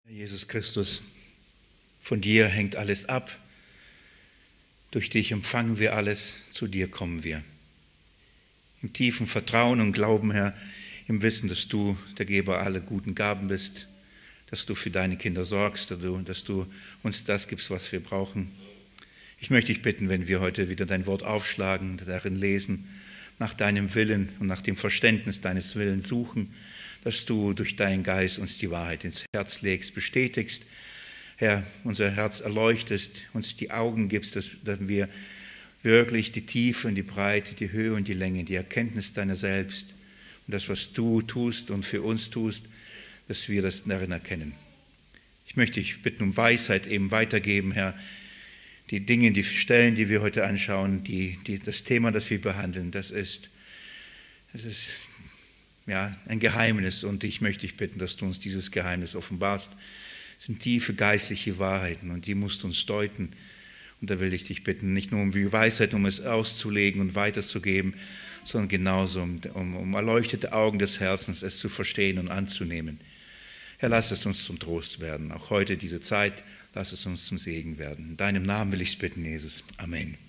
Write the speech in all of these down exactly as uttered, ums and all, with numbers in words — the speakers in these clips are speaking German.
Jesus Christus, von dir hängt alles ab, durch dich empfangen wir alles, zu dir kommen wir. Im tiefen Vertrauen und Glauben, Herr, im Wissen, dass du der Geber aller guten Gaben bist, dass du für deine Kinder sorgst, dass du uns das gibst, was wir brauchen. Ich möchte dich bitten, wenn wir heute wieder dein Wort aufschlagen, darin lesen, nach deinem Willen und nach dem Verständnis deines Willens suchen, dass du durch deinen Geist uns die Wahrheit ins Herz legst, bestätigst, Herr, unser Herz erleuchtest, uns die Augen gibst, dass, dass wir wirklich die Tiefe und die Breite, die Höhe und die Länge, die Erkenntnis deiner selbst und das, was du tust und für uns tust, dass wir das darin erkennen. Ich möchte dich bitten um Weisheit eben weitergeben, Herr, die Dinge, die Stellen, die wir heute anschauen, die, die, das Thema, das wir behandeln, das ist, das ist ja, ein Geheimnis und ich möchte dich bitten, dass du uns dieses Geheimnis offenbarst. Es sind tiefe geistliche Wahrheiten und die musst du uns deuten. Und da will ich dich bitten, nicht nur um die Weisheit, um es auszulegen und weiterzugeben, sondern genauso um, um, um erleuchtete Augen des Herzens, es zu verstehen und anzunehmen. Herr, lass es uns zum Trost werden. Auch heute, diese Zeit, lass es uns zum Segen werden. In deinem Namen will ich es bitten, Jesus. Amen.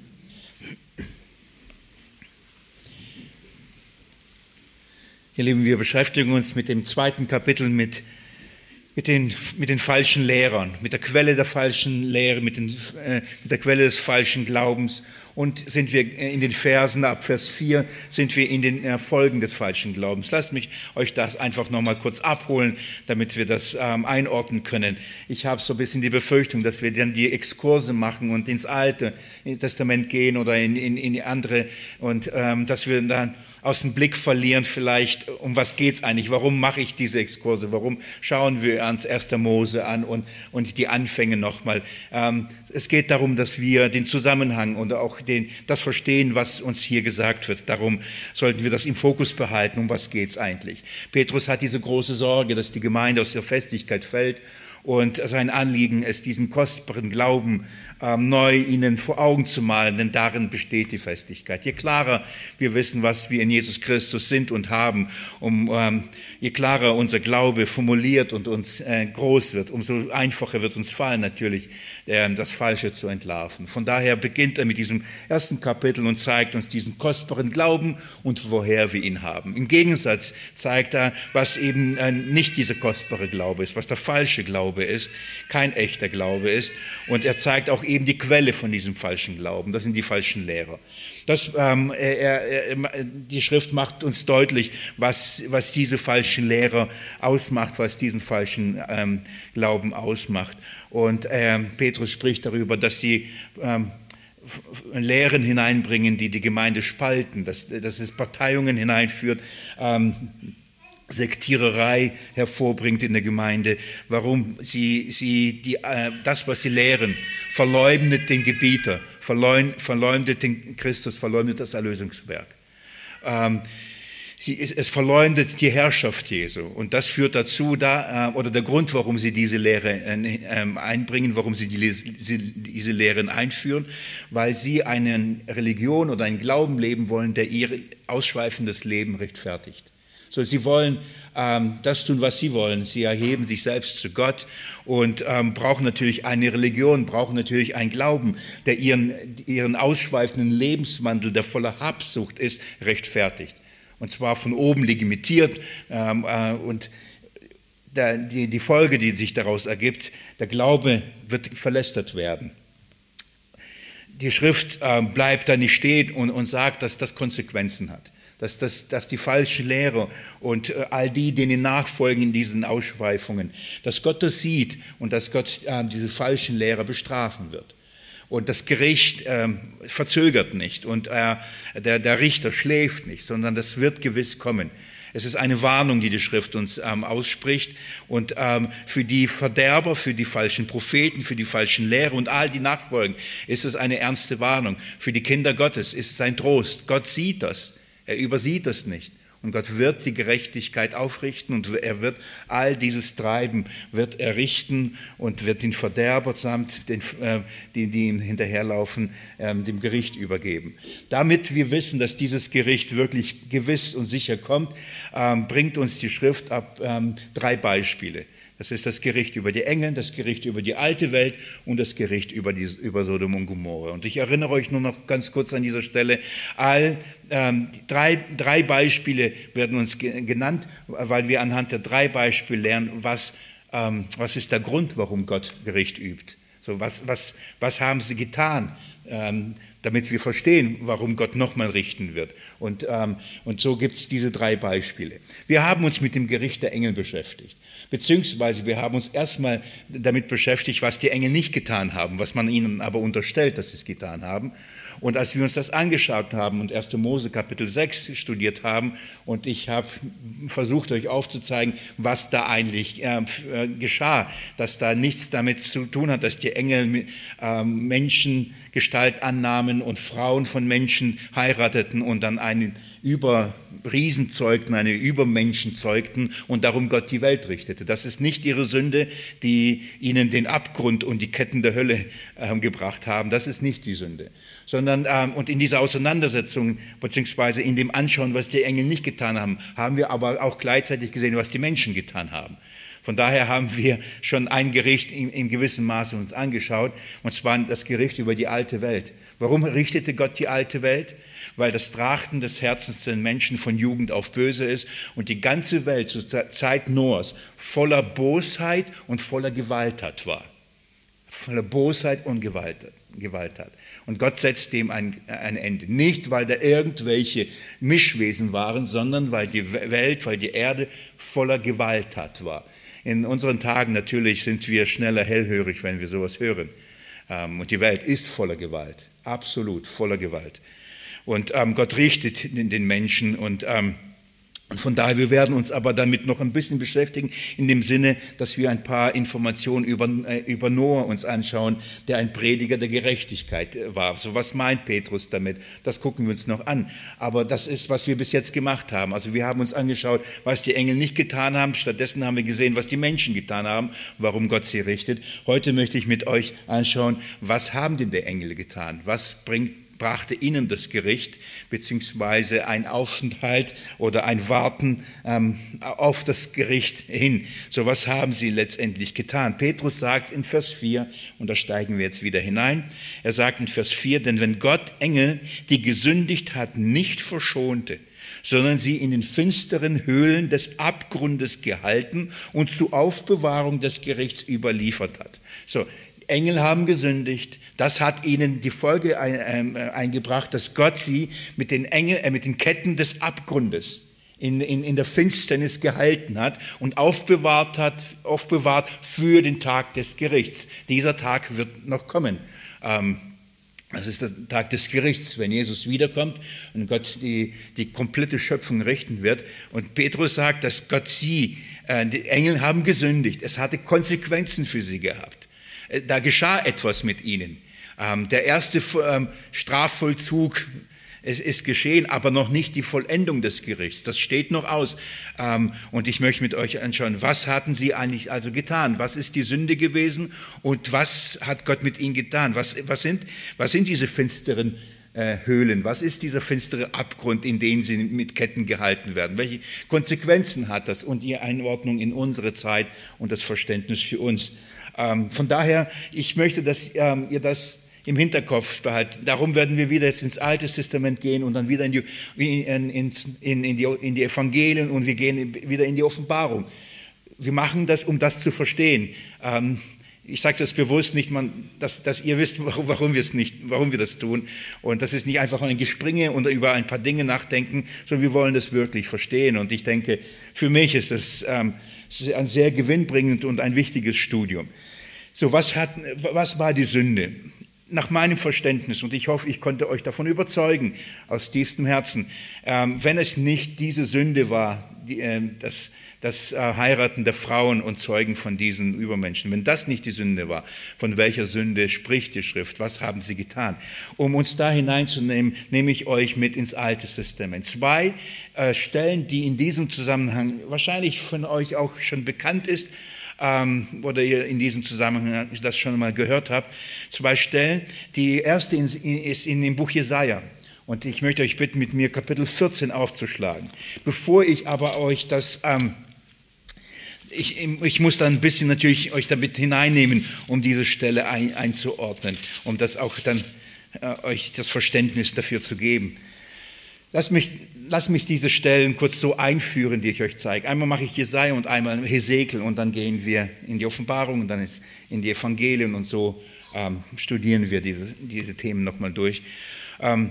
Ihr Lieben, wir beschäftigen uns mit dem zweiten Kapitel mit, mit, den, mit den falschen Lehrern, mit der Quelle der falschen Lehre, mit, den, äh, mit der Quelle des falschen Glaubens. Und sind wir in den Versen, ab Vers vier, sind wir in den äh, Folgen des falschen Glaubens. Lasst mich euch das einfach nochmal kurz abholen, damit wir das ähm, einordnen können. Ich habe so ein bisschen die Befürchtung, dass wir dann die Exkurse machen und ins Alte Testament gehen oder in, in, in die andere und ähm, dass wir dann aus dem Blick verlieren vielleicht, um was geht es eigentlich, warum mache ich diese Exkurse, warum schauen wir uns erster Mose an und, und die Anfänge nochmal. Ähm, es geht darum, dass wir den Zusammenhang und auch den, das verstehen, was uns hier gesagt wird. Darum sollten wir das im Fokus behalten, um was geht es eigentlich. Petrus hat diese große Sorge, dass die Gemeinde aus der Festigkeit fällt. Und sein Anliegen ist, diesen kostbaren Glauben ähm, neu ihnen vor Augen zu malen, denn darin besteht die Festigkeit. Je klarer wir wissen, was wir in Jesus Christus sind und haben, um, ähm, je klarer unser Glaube formuliert und uns äh, groß wird, umso einfacher wird uns fallen natürlich, äh, das Falsche zu entlarven. Von daher beginnt er mit diesem ersten Kapitel und zeigt uns diesen kostbaren Glauben und woher wir ihn haben. Im Gegensatz zeigt er, was eben äh, nicht dieser kostbare Glaube ist, was der falsche Glaube ist, kein echter Glaube ist. Und er zeigt auch eben die Quelle von diesem falschen Glauben. Das sind die falschen Lehrer. Das, ähm, er, er, die Schrift macht uns deutlich, was, was diese falschen Lehrer ausmacht, was diesen falschen ähm, Glauben ausmacht. Und ähm, Petrus spricht darüber, dass sie ähm, Lehren hineinbringen, die die Gemeinde spalten, dass, dass es Parteiungen hineinführt, ähm, Sektiererei hervorbringt in der Gemeinde, warum sie, sie die, äh, das, was sie lehren, verleumdet den Gebieter, verleum, verleumdet den Christus, verleumdet das Erlösungswerk. Ähm, sie, es, es verleumdet die Herrschaft Jesu und das führt dazu, da, äh, oder der Grund, warum sie diese Lehre äh, äh, einbringen, warum sie, die, sie diese Lehren einführen, weil sie eine Religion oder einen Glauben leben wollen, der ihr ausschweifendes Leben rechtfertigt. So, sie wollen ähm, das tun, was sie wollen. Sie erheben sich selbst zu Gott und ähm, brauchen natürlich eine Religion, brauchen natürlich einen Glauben, der ihren, ihren ausschweifenden Lebenswandel, der voller Habsucht ist, rechtfertigt. Und zwar von oben legitimiert. Ähm, äh, und der, die, die Folge, die sich daraus ergibt, der Glaube wird verlästert werden. Die Schrift äh, bleibt da nicht stehen und, und sagt, dass das Konsequenzen hat. Dass, dass, dass die falschen Lehrer und äh, all die, denen nachfolgen in diesen Ausschweifungen, dass Gott das sieht und dass Gott äh, diese falschen Lehrer bestrafen wird. Und das Gericht äh, verzögert nicht und äh, der, der Richter schläft nicht, sondern das wird gewiss kommen. Es ist eine Warnung, die die Schrift uns ähm, ausspricht und ähm, für die Verderber, für die falschen Propheten, für die falschen Lehrer und all die nachfolgen, ist es eine ernste Warnung. Für die Kinder Gottes ist es ein Trost. Gott sieht das. Er übersieht das nicht. Und Gott wird die Gerechtigkeit aufrichten und er wird all dieses Treiben wird errichten und wird den Verderber samt den, äh, die, die ihm hinterherlaufen, äh, dem Gericht übergeben. Damit wir wissen, dass dieses Gericht wirklich gewiss und sicher kommt, äh, bringt uns die Schrift ab äh, drei Beispiele. Das ist das Gericht über die Engel, das Gericht über die alte Welt und das Gericht über, die, über Sodom und Gomorra. Und ich erinnere euch nur noch ganz kurz an dieser Stelle, all ähm, drei, drei Beispiele werden uns ge- genannt, weil wir anhand der drei Beispiele lernen, was, ähm, was ist der Grund, warum Gott Gericht übt. So, was, was, was haben sie getan, ähm, damit wir verstehen, warum Gott nochmal richten wird. Und, ähm, und so gibt es diese drei Beispiele. Wir haben uns mit dem Gericht der Engel beschäftigt. Beziehungsweise wir haben uns erstmal damit beschäftigt, was die Engel nicht getan haben, was man ihnen aber unterstellt, dass sie es getan haben. Und als wir uns das angeschaut haben und erster Mose Kapitel sechs studiert haben und ich habe versucht, euch aufzuzeigen, was da eigentlich äh, geschah, dass da nichts damit zu tun hat, dass die Engel äh, Menschengestalt annahmen und Frauen von Menschen heirateten und dann einen Überriesen zeugten, einen Übermenschen zeugten und darum Gott die Welt richtete. Das ist nicht ihre Sünde, die ihnen den Abgrund und die Ketten der Hölle äh, gebracht haben. Das ist nicht die Sünde. Sondern, ähm, und in dieser Auseinandersetzung, beziehungsweise in dem Anschauen, was die Engel nicht getan haben, haben wir aber auch gleichzeitig gesehen, was die Menschen getan haben. Von daher haben wir schon ein Gericht in, in gewissem Maße uns angeschaut, und zwar das Gericht über die alte Welt. Warum richtete Gott die alte Welt? Weil das Trachten des Herzens den Menschen von Jugend auf böse ist und die ganze Welt zur Zeit Noahs voller Bosheit und voller Gewalttat war. Voller Bosheit und Gewalt, Gewalttat. Und Gott setzt dem ein, ein Ende. Nicht, weil da irgendwelche Mischwesen waren, sondern weil die Welt, weil die Erde voller Gewalttat war. In unseren Tagen natürlich sind wir schneller hellhörig, wenn wir sowas hören. Und die Welt ist voller Gewalt, absolut voller Gewalt. Und ähm, Gott richtet den Menschen und ähm, Und von daher, wir werden uns aber damit noch ein bisschen beschäftigen, in dem Sinne, dass wir ein paar Informationen über, äh, über Noah uns anschauen, der ein Prediger der Gerechtigkeit war. So, was meint Petrus damit? Das gucken wir uns noch an. Aber das ist, was wir bis jetzt gemacht haben. Also wir haben uns angeschaut, was die Engel nicht getan haben. Stattdessen haben wir gesehen, was die Menschen getan haben, warum Gott sie richtet. Heute möchte ich mit euch anschauen, was haben denn die Engel getan? Was bringt brachte ihnen das Gericht, beziehungsweise ein Aufenthalt oder ein Warten ähm, auf das Gericht hin. So, was haben sie letztendlich getan? Petrus sagt in Vers vier, und da steigen wir jetzt wieder hinein, er sagt in Vers vier, denn wenn Gott Engel, die gesündigt hat, nicht verschonte, sondern sie in den finsteren Höhlen des Abgrundes gehalten und zur Aufbewahrung des Gerichts überliefert hat. So, Engel haben gesündigt. Das hat ihnen die Folge eingebracht, dass Gott sie mit den, Engel, äh, mit den Ketten des Abgrundes in, in, in der Finsternis gehalten hat und aufbewahrt hat, aufbewahrt für den Tag des Gerichts. Dieser Tag wird noch kommen. Ähm, Das ist der Tag des Gerichts, wenn Jesus wiederkommt und Gott die, die komplette Schöpfung richten wird. Und Petrus sagt, dass Gott sie, äh, die Engel haben gesündigt. Es hatte Konsequenzen für sie gehabt. Da geschah etwas mit ihnen. Ähm, der erste ähm, Strafvollzug es ist geschehen, aber noch nicht die Vollendung des Gerichts. Das steht noch aus. Ähm, und ich möchte mit euch anschauen, was hatten sie eigentlich also getan? Was ist die Sünde gewesen und was hat Gott mit ihnen getan? Was, was, sind, was sind diese finsteren äh, Höhlen? Was ist dieser finstere Abgrund, in den sie mit Ketten gehalten werden? Welche Konsequenzen hat das und die Einordnung in unsere Zeit und das Verständnis für uns? Ähm, von daher, ich möchte, dass ähm, ihr das im Hinterkopf behalten. Darum werden wir wieder jetzt ins Alte Testament gehen und dann wieder in die, in, in, in, in, die, in die Evangelien und wir gehen wieder in die Offenbarung. Wir machen das, um das zu verstehen. Ähm, ich sage es jetzt bewusst nicht, man, dass, dass ihr wisst, warum, warum, wir es nicht, warum wir das tun. Und das ist nicht einfach ein Gespringe und über ein paar Dinge nachdenken, sondern wir wollen das wirklich verstehen. Und ich denke, für mich ist das ähm, ein sehr gewinnbringend und ein wichtiges Studium. So, was, hat, was war die Sünde? Nach meinem Verständnis, und ich hoffe, ich konnte euch davon überzeugen, aus tiefstem Herzen, ähm, wenn es nicht diese Sünde war, die, äh, dass, das äh, Heiraten der Frauen und Zeugen von diesen Übermenschen. Wenn das nicht die Sünde war, von welcher Sünde spricht die Schrift? Was haben sie getan? Um uns da hineinzunehmen, nehme ich euch mit ins Alte Testament. Zwei äh, Stellen, die in diesem Zusammenhang wahrscheinlich von euch auch schon bekannt ist, ähm, oder ihr in diesem Zusammenhang das schon mal gehört habt. Zwei Stellen. Die erste ist in dem Buch Jesaja. Und ich möchte euch bitten, mit mir Kapitel vierzehn aufzuschlagen. Bevor ich aber euch das, ähm, ich, ich muss dann ein bisschen natürlich euch damit hineinnehmen, um diese Stelle ein, einzuordnen, um das auch dann äh, euch das Verständnis dafür zu geben. Lass mich, lass mich diese Stellen kurz so einführen, die ich euch zeige. Einmal mache ich Jesaja und einmal Hesekiel und dann gehen wir in die Offenbarung und dann ist in die Evangelien und so ähm, studieren wir diese, diese Themen nochmal durch. Ähm,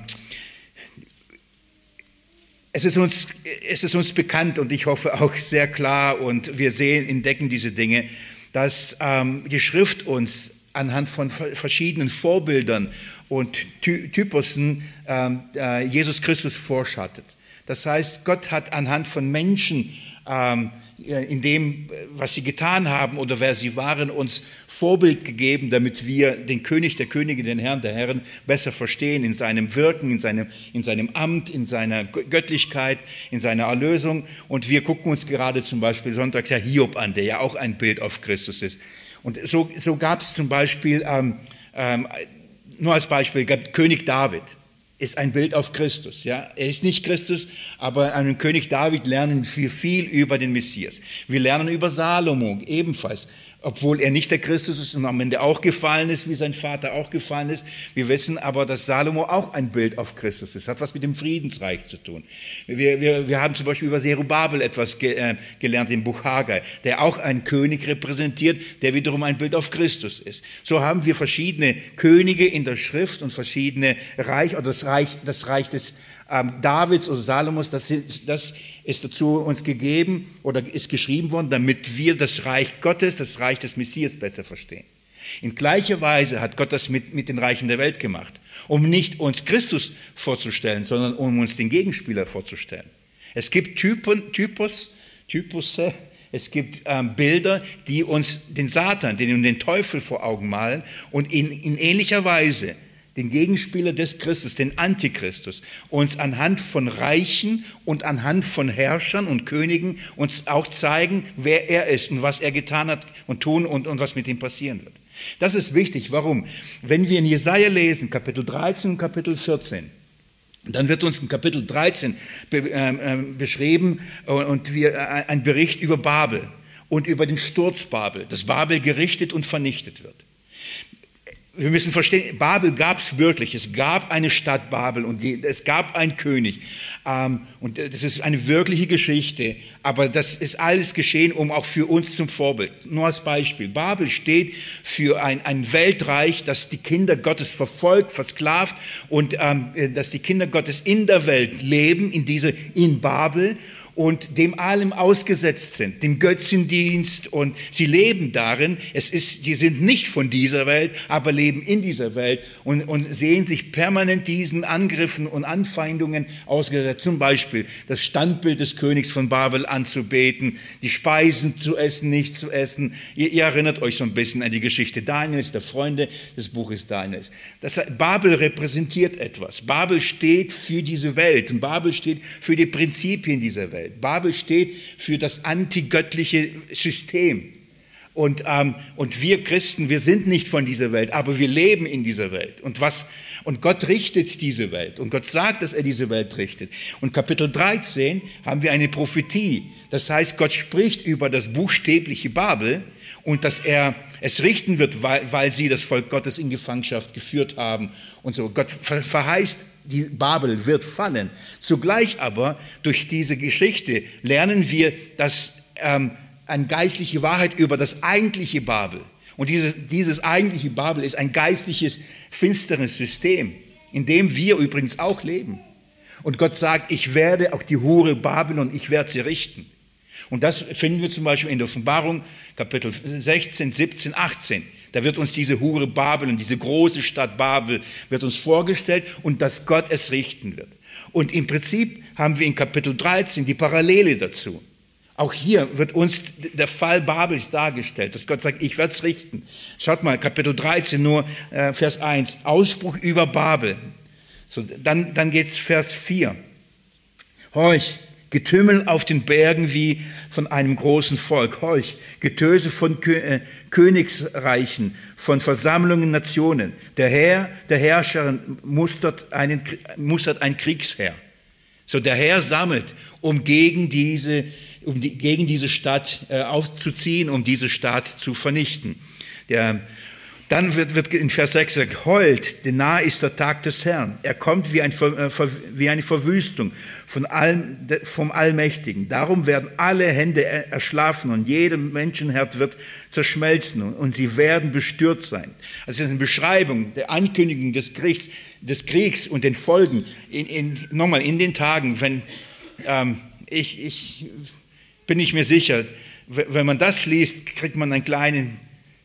Es ist, uns, es ist uns bekannt und ich hoffe auch sehr klar und wir sehen, entdecken diese Dinge, dass ähm, die Schrift uns anhand von verschiedenen Vorbildern und Ty- Typussen ähm, äh, Jesus Christus vorschattet. Das heißt, Gott hat anhand von Menschen, ähm, in dem, was sie getan haben oder wer sie waren, uns Vorbild gegeben, damit wir den König der Könige, den Herrn der Herren besser verstehen in seinem Wirken, in seinem, in seinem Amt, in seiner Göttlichkeit, in seiner Erlösung. Und wir gucken uns gerade zum Beispiel sonntags ja Hiob an, der ja auch ein Bild auf Christus ist. Und so, so gab es zum Beispiel, ähm, ähm, nur als Beispiel, gab König David. Ist ein Bild auf Christus. Ja? Er ist nicht Christus, aber an dem König David lernen wir viel über den Messias. Wir lernen über Salomo ebenfalls, obwohl er nicht der Christus ist und am Ende auch gefallen ist, wie sein Vater auch gefallen ist. Wir wissen aber, dass Salomo auch ein Bild auf Christus ist. Hat was mit dem Friedensreich zu tun. Wir, wir, wir haben zum Beispiel über Zerubabel etwas ge, äh, gelernt im Buch Haggai, der auch einen König repräsentiert, der wiederum ein Bild auf Christus ist. So haben wir verschiedene Könige in der Schrift und verschiedene Reich, oder das Reich, das Reich des ähm, Davids oder Salomos, das ist, das ist dazu uns gegeben oder ist geschrieben worden, damit wir das Reich Gottes, das Reich des Messias besser verstehen. In gleicher Weise hat Gott das mit, mit den Reichen der Welt gemacht, um nicht uns Christus vorzustellen, sondern um uns den Gegenspieler vorzustellen. Es gibt Typen, Typus, Typusse, es gibt ähm, Bilder, die uns den Satan, den, den Teufel vor Augen malen und in, in ähnlicher Weise den Gegenspieler des Christus, den Antichristus, uns anhand von Reichen und anhand von Herrschern und Königen uns auch zeigen, wer er ist und was er getan hat und tun und, und was mit ihm passieren wird. Das ist wichtig. Warum? Wenn wir in Jesaja lesen, Kapitel dreizehn und Kapitel vierzehn, dann wird uns in Kapitel dreizehn be, äh, beschrieben und wir, äh, ein Bericht über Babel und über den Sturz Babel, dass Babel gerichtet und vernichtet wird. Wir müssen verstehen, Babel gab es wirklich. Es gab eine Stadt Babel und die, es gab einen König. Ähm, und das ist eine wirkliche Geschichte. Aber das ist alles geschehen, um auch für uns zum Vorbild. Nur als Beispiel. Babel steht für ein, ein Weltreich, das die Kinder Gottes verfolgt, versklavt und ähm, dass die Kinder Gottes in der Welt leben, in diese, in Babel. Und dem allem ausgesetzt sind, dem Götzendienst und sie leben darin. Es ist, sie sind nicht von dieser Welt, aber leben in dieser Welt und, und sehen sich permanent diesen Angriffen und Anfeindungen ausgesetzt. Zum Beispiel das Standbild des Königs von Babel anzubeten, die Speisen zu essen, nicht zu essen. Ihr, ihr erinnert euch so ein bisschen an die Geschichte Daniels, der Freunde des Buches Daniels. Das, Babel repräsentiert etwas. Babel steht für diese Welt und Babel steht für die Prinzipien dieser Welt. Babel steht für das antigöttliche System. Und, ähm, und wir Christen, wir sind nicht von dieser Welt, aber wir leben in dieser Welt. Und, was, und Gott richtet diese Welt. Und Gott sagt, dass er diese Welt richtet. Und Kapitel dreizehn haben wir eine Prophetie. Das heißt, Gott spricht über das buchstäbliche Babel und dass er es richten wird, weil, weil sie das Volk Gottes in Gefangenschaft geführt haben. Und so. Gott verheißt, die Babel wird fallen. Zugleich aber, durch diese Geschichte lernen wir, dass ähm, eine geistliche Wahrheit über das eigentliche Babel. Und diese, dieses eigentliche Babel ist ein geistliches, finsteres System, in dem wir übrigens auch leben. Und Gott sagt, ich werde auch die Hure Babylon, ich werde sie richten. Und das finden wir zum Beispiel in der Offenbarung, Kapitel sechzehn, siebzehn, achtzehn. Da wird uns diese Hure Babylon, diese große Stadt Babel, wird uns vorgestellt und dass Gott es richten wird. Und im Prinzip haben wir in Kapitel dreizehn die Parallele dazu. Auch hier wird uns der Fall Babels dargestellt, dass Gott sagt, ich werde es richten. Schaut mal, Kapitel dreizehn, nur äh, Vers eins, Ausspruch über Babel. So, dann dann geht es Vers vier. Horch, Getümmel auf den Bergen wie von einem großen Volk. Horch, Getöse von Kö äh, Königsreichen, von Versammlungen Nationen. Der Herr, der Herrscher mustert, einen, mustert ein Kriegsherr. So, der Herr sammelt, um gegen diese um die, gegen diese Stadt äh, aufzuziehen, um diese Stadt zu vernichten. Der, dann wird, wird in Vers sechs gesagt, heult, denn nahe ist der Tag des Herrn. Er kommt wie, ein, äh, wie eine Verwüstung von allem, vom Allmächtigen. Darum werden alle Hände erschlafen und jeder Menschenherz wird zerschmelzen und, und sie werden bestürzt sein. Also das ist eine Beschreibung der Ankündigung des Kriegs, des Kriegs und den Folgen. In, in, nochmal, in den Tagen, wenn ähm, ich... ich bin ich mir sicher, wenn man das liest, kriegt man einen kleinen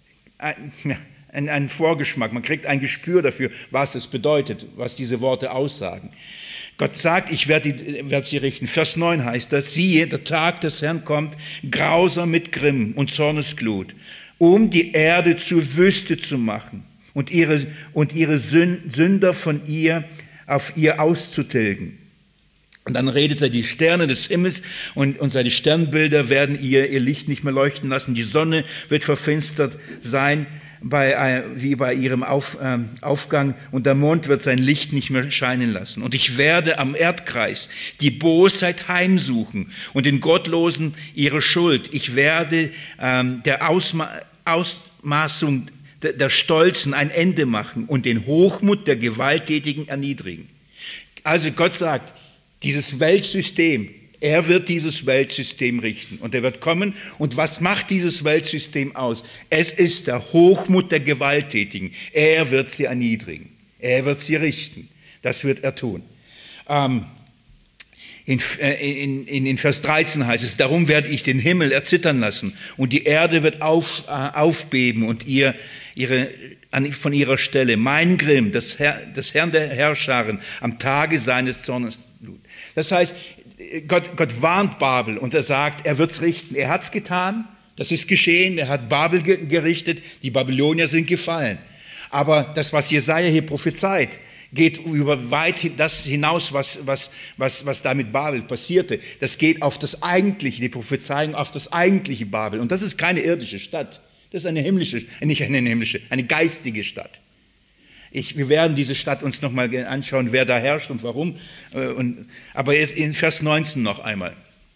einen, einen Vorgeschmack, man kriegt ein Gespür dafür, was es bedeutet, was diese Worte aussagen. Gott sagt, ich werde, die, werde sie richten. Vers neun heißt das, siehe, der Tag des Herrn kommt, grausam mit Grimm und Zornesglut, um die Erde zur Wüste zu machen und ihre, und ihre Sünder von ihr auf ihr auszutilgen. Und dann redet er, die Sterne des Himmels und, und seine Sternbilder werden ihr, ihr Licht nicht mehr leuchten lassen. Die Sonne wird verfinstert sein bei, wie bei ihrem Auf, äh, Aufgang und der Mond wird sein Licht nicht mehr scheinen lassen. Und ich werde am Erdkreis die Bosheit heimsuchen und den Gottlosen ihre Schuld. Ich werde ähm, der Ausma Ausmaßung der, der Stolzen ein Ende machen und den Hochmut der Gewalttätigen erniedrigen. Also Gott sagt, dieses Weltsystem, er wird dieses Weltsystem richten und er wird kommen. Und was macht dieses Weltsystem aus? Es ist der Hochmut der Gewalttätigen. Er wird sie erniedrigen. Er wird sie richten. Das wird er tun. Ähm, in, in, in, in Vers dreizehn heißt es, darum werde ich den Himmel erzittern lassen und die Erde wird auf, äh, aufbeben und ihr, ihre, an, von ihrer Stelle. Mein Grimm, des, Herr, des Herrn der Herrscharen, am Tage seines Zornes. Das heißt, Gott, Gott warnt Babel und er sagt, er wird es richten. Er hat es getan, das ist geschehen, er hat Babel ge gerichtet, die Babylonier sind gefallen. Aber das, was Jesaja hier prophezeit, geht über weit das hinaus, was, was, was, was da mit Babel passierte. Das geht auf das eigentliche, die Prophezeiung auf das eigentliche Babel. Und das ist keine irdische Stadt, das ist eine himmlische, nicht eine himmlische, eine geistige Stadt. Ich, wir werden diese Stadt uns nochmal anschauen, wer da herrscht und warum. Und, aber jetzt in Vers neunzehn noch einmal.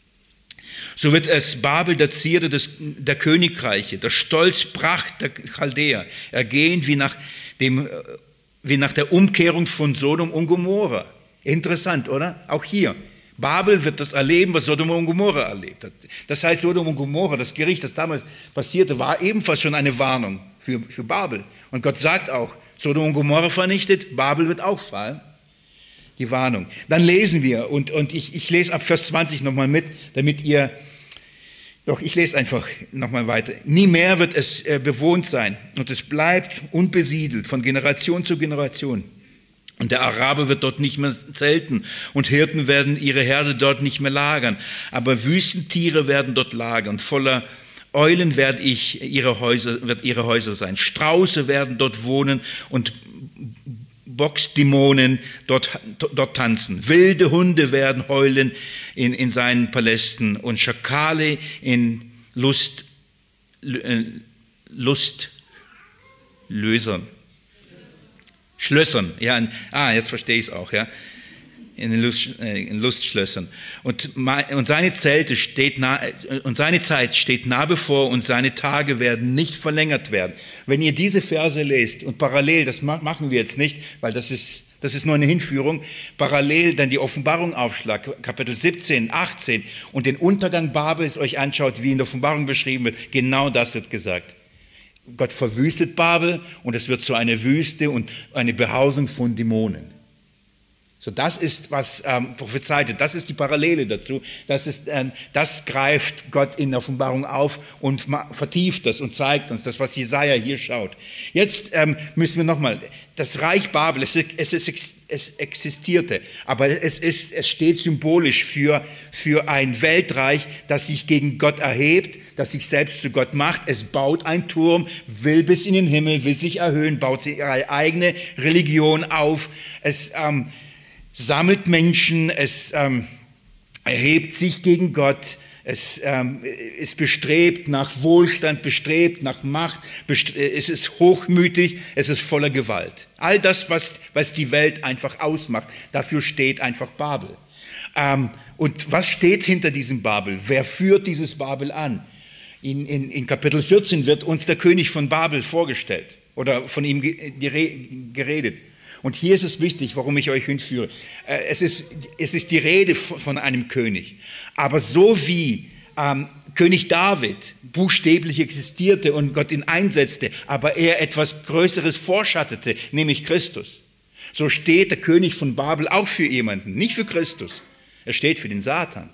So wird es Babel, der Zierde des, der Königreiche, der Stolz, Pracht der Chaldäer, ergehen wie nach, dem, wie nach der Umkehrung von Sodom und Gomorra. Interessant, oder? Auch hier. Babel wird das erleben, was Sodom und Gomorra erlebt hat. Das heißt, Sodom und Gomorra, das Gericht, das damals passierte, war ebenfalls schon eine Warnung für, für Babel. Und Gott sagt auch, Sodom und Gomorra vernichtet, Babel wird auch fallen. Die Warnung. Dann lesen wir, und, und ich, ich lese ab Vers zwanzig nochmal mit, damit ihr, doch ich lese einfach nochmal weiter. Nie mehr wird es äh, bewohnt sein und es bleibt unbesiedelt von Generation zu Generation. Und der Araber wird dort nicht mehr zelten und Hirten werden ihre Herde dort nicht mehr lagern. Aber Wüstentiere werden dort lagern, voller Eulen werde ich ihre Häuser, wird ihre Häuser sein. Strauße werden dort wohnen und Boxdämonen dort, dort tanzen. Wilde Hunde werden heulen in, in seinen Palästen und Schakale in Lust, äh, Lustlösern. Schlössern, ja, ah, jetzt verstehe ich es auch, ja. In den Lust, äh, in Lustschlössern. Und, und, seine Zelte steht nah, und seine Zeit steht nah bevor und seine Tage werden nicht verlängert werden. Wenn ihr diese Verse lest und parallel, das machen wir jetzt nicht, weil das ist, das ist nur eine Hinführung, parallel dann die Offenbarung aufschlagt, Kapitel siebzehn, achtzehn und den Untergang Babels euch anschaut, wie in der Offenbarung beschrieben wird, genau das wird gesagt. Gott verwüstet Babel und es wird zu einer Wüste und eine Behausung von Dämonen. So, das ist, was ähm, prophezeit, das ist die Parallele dazu. Das, ist, ähm, das greift Gott in der Offenbarung auf und vertieft das und zeigt uns das, was Jesaja hier schaut. Jetzt ähm, müssen wir nochmal, das Reich Babel, es, es, es, es existierte, aber es, ist, es steht symbolisch für, für ein Weltreich, das sich gegen Gott erhebt, das sich selbst zu Gott macht. Es baut einen Turm, will bis in den Himmel, will sich erhöhen, baut ihre eigene Religion auf. Es ähm, sammelt Menschen, es ähm, erhebt sich gegen Gott, es ähm, ist bestrebt nach Wohlstand, bestrebt nach Macht, bestrebt, es ist hochmütig, es ist voller Gewalt. All das, was, was die Welt einfach ausmacht, dafür steht einfach Babel. Ähm, und was steht hinter diesem Babel? Wer führt dieses Babel an? In, in, in Kapitel vierzehn wird uns der König von Babel vorgestellt oder von ihm geredet. Und hier ist es wichtig, warum ich euch hinführe. Es ist, es ist die Rede von einem König. Aber so wie ähm, König David buchstäblich existierte und Gott ihn einsetzte, aber er etwas Größeres vorschattete, nämlich Christus, so steht der König von Babel auch für jemanden, nicht für Christus. Er steht für den Satan.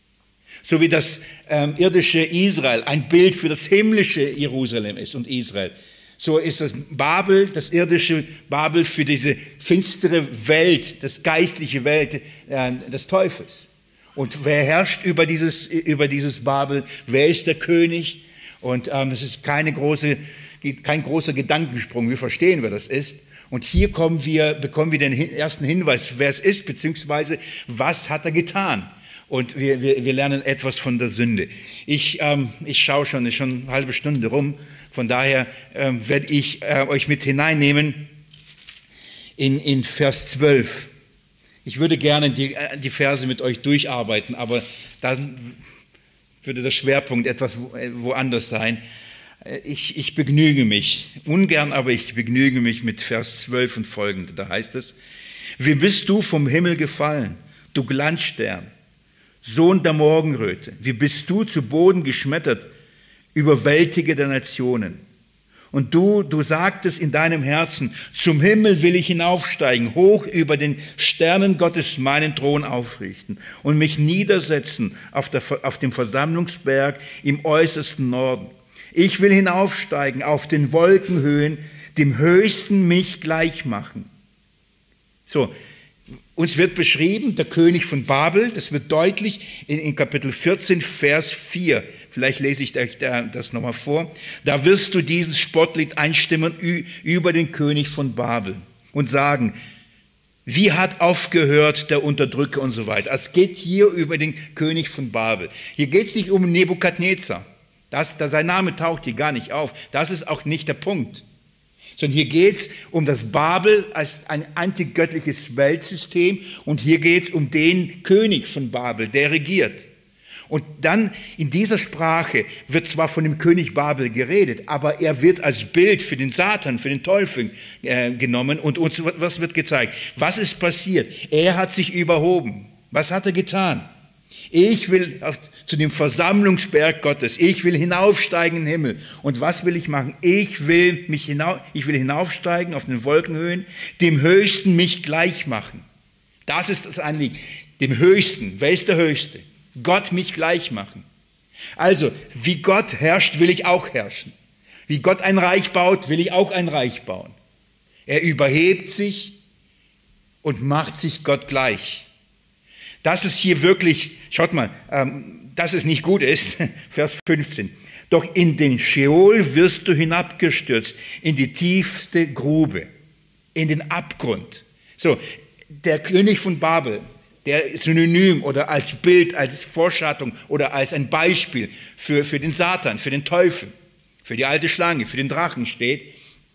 So wie das ähm, irdische Israel ein Bild für das himmlische Jerusalem ist und Israel. So ist das Babel, das irdische Babel für diese finstere Welt, das geistliche Welt äh, des Teufels. Und wer herrscht über dieses, über dieses Babel? Wer ist der König? Und ähm, das ist keine große, kein großer Gedankensprung. Wir verstehen, wer das ist. Und hier kommen wir, bekommen wir den ersten Hinweis, wer es ist, beziehungsweise was hat er getan. Und wir, wir, wir lernen etwas von der Sünde. Ich, ähm, ich schaue schon, ist schon eine halbe Stunde rum. Von daher ähm, werde ich äh, euch mit hineinnehmen in, in Vers zwölf. Ich würde gerne die, die Verse mit euch durcharbeiten, aber dann würde der Schwerpunkt etwas woanders sein. Ich, ich begnüge mich, ungern, aber ich begnüge mich mit Vers zwölf und folgende. Da heißt es: Wie bist du vom Himmel gefallen, du Glanzstern, Sohn der Morgenröte? Wie bist du zu Boden geschmettert, Überwältiger der Nationen? Und du, du sagtest in deinem Herzen: Zum Himmel will ich hinaufsteigen, hoch über den Sternen Gottes meinen Thron aufrichten und mich niedersetzen auf, der, auf dem Versammlungsberg im äußersten Norden. Ich will hinaufsteigen auf den Wolkenhöhen, dem Höchsten mich gleich machen. So, uns wird beschrieben, der König von Babel, das wird deutlich in, in Kapitel vierzehn, Vers vier. Vielleicht lese ich euch das nochmal vor. Da wirst du dieses Spottlied einstimmen über den König von Babel und sagen: Wie hat aufgehört der Unterdrücker und so weiter. Es geht hier über den König von Babel. Hier geht es nicht um Nebukadnezar. Das, das, sein Name taucht hier gar nicht auf. Das ist auch nicht der Punkt. Sondern hier geht es um das Babel als ein antigöttliches Weltsystem und hier geht es um den König von Babel, der regiert. Und dann in dieser Sprache wird zwar von dem König Babel geredet, aber er wird als Bild für den Satan, für den Teufel äh, genommen und uns was wird gezeigt? Was ist passiert? Er hat sich überhoben. Was hat er getan? Ich will auf, zu dem Versammlungsberg Gottes, ich will hinaufsteigen in den Himmel. Und was will ich machen? Ich will, mich hinauf, ich will hinaufsteigen auf den Wolkenhöhen, dem Höchsten mich gleich machen. Das ist das Anliegen. Dem Höchsten. Wer ist der Höchste? Gott mich gleich machen. Also, wie Gott herrscht, will ich auch herrschen. Wie Gott ein Reich baut, will ich auch ein Reich bauen. Er überhebt sich und macht sich Gott gleich. Dass es hier wirklich, schaut mal, ähm, dass es nicht gut ist, Vers fünfzehn. Doch in den Scheol wirst du hinabgestürzt, in die tiefste Grube, in den Abgrund. So, der König von Babel, der Synonym oder als Bild, als Vorschattung oder als ein Beispiel für, für den Satan, für den Teufel, für die alte Schlange, für den Drachen steht,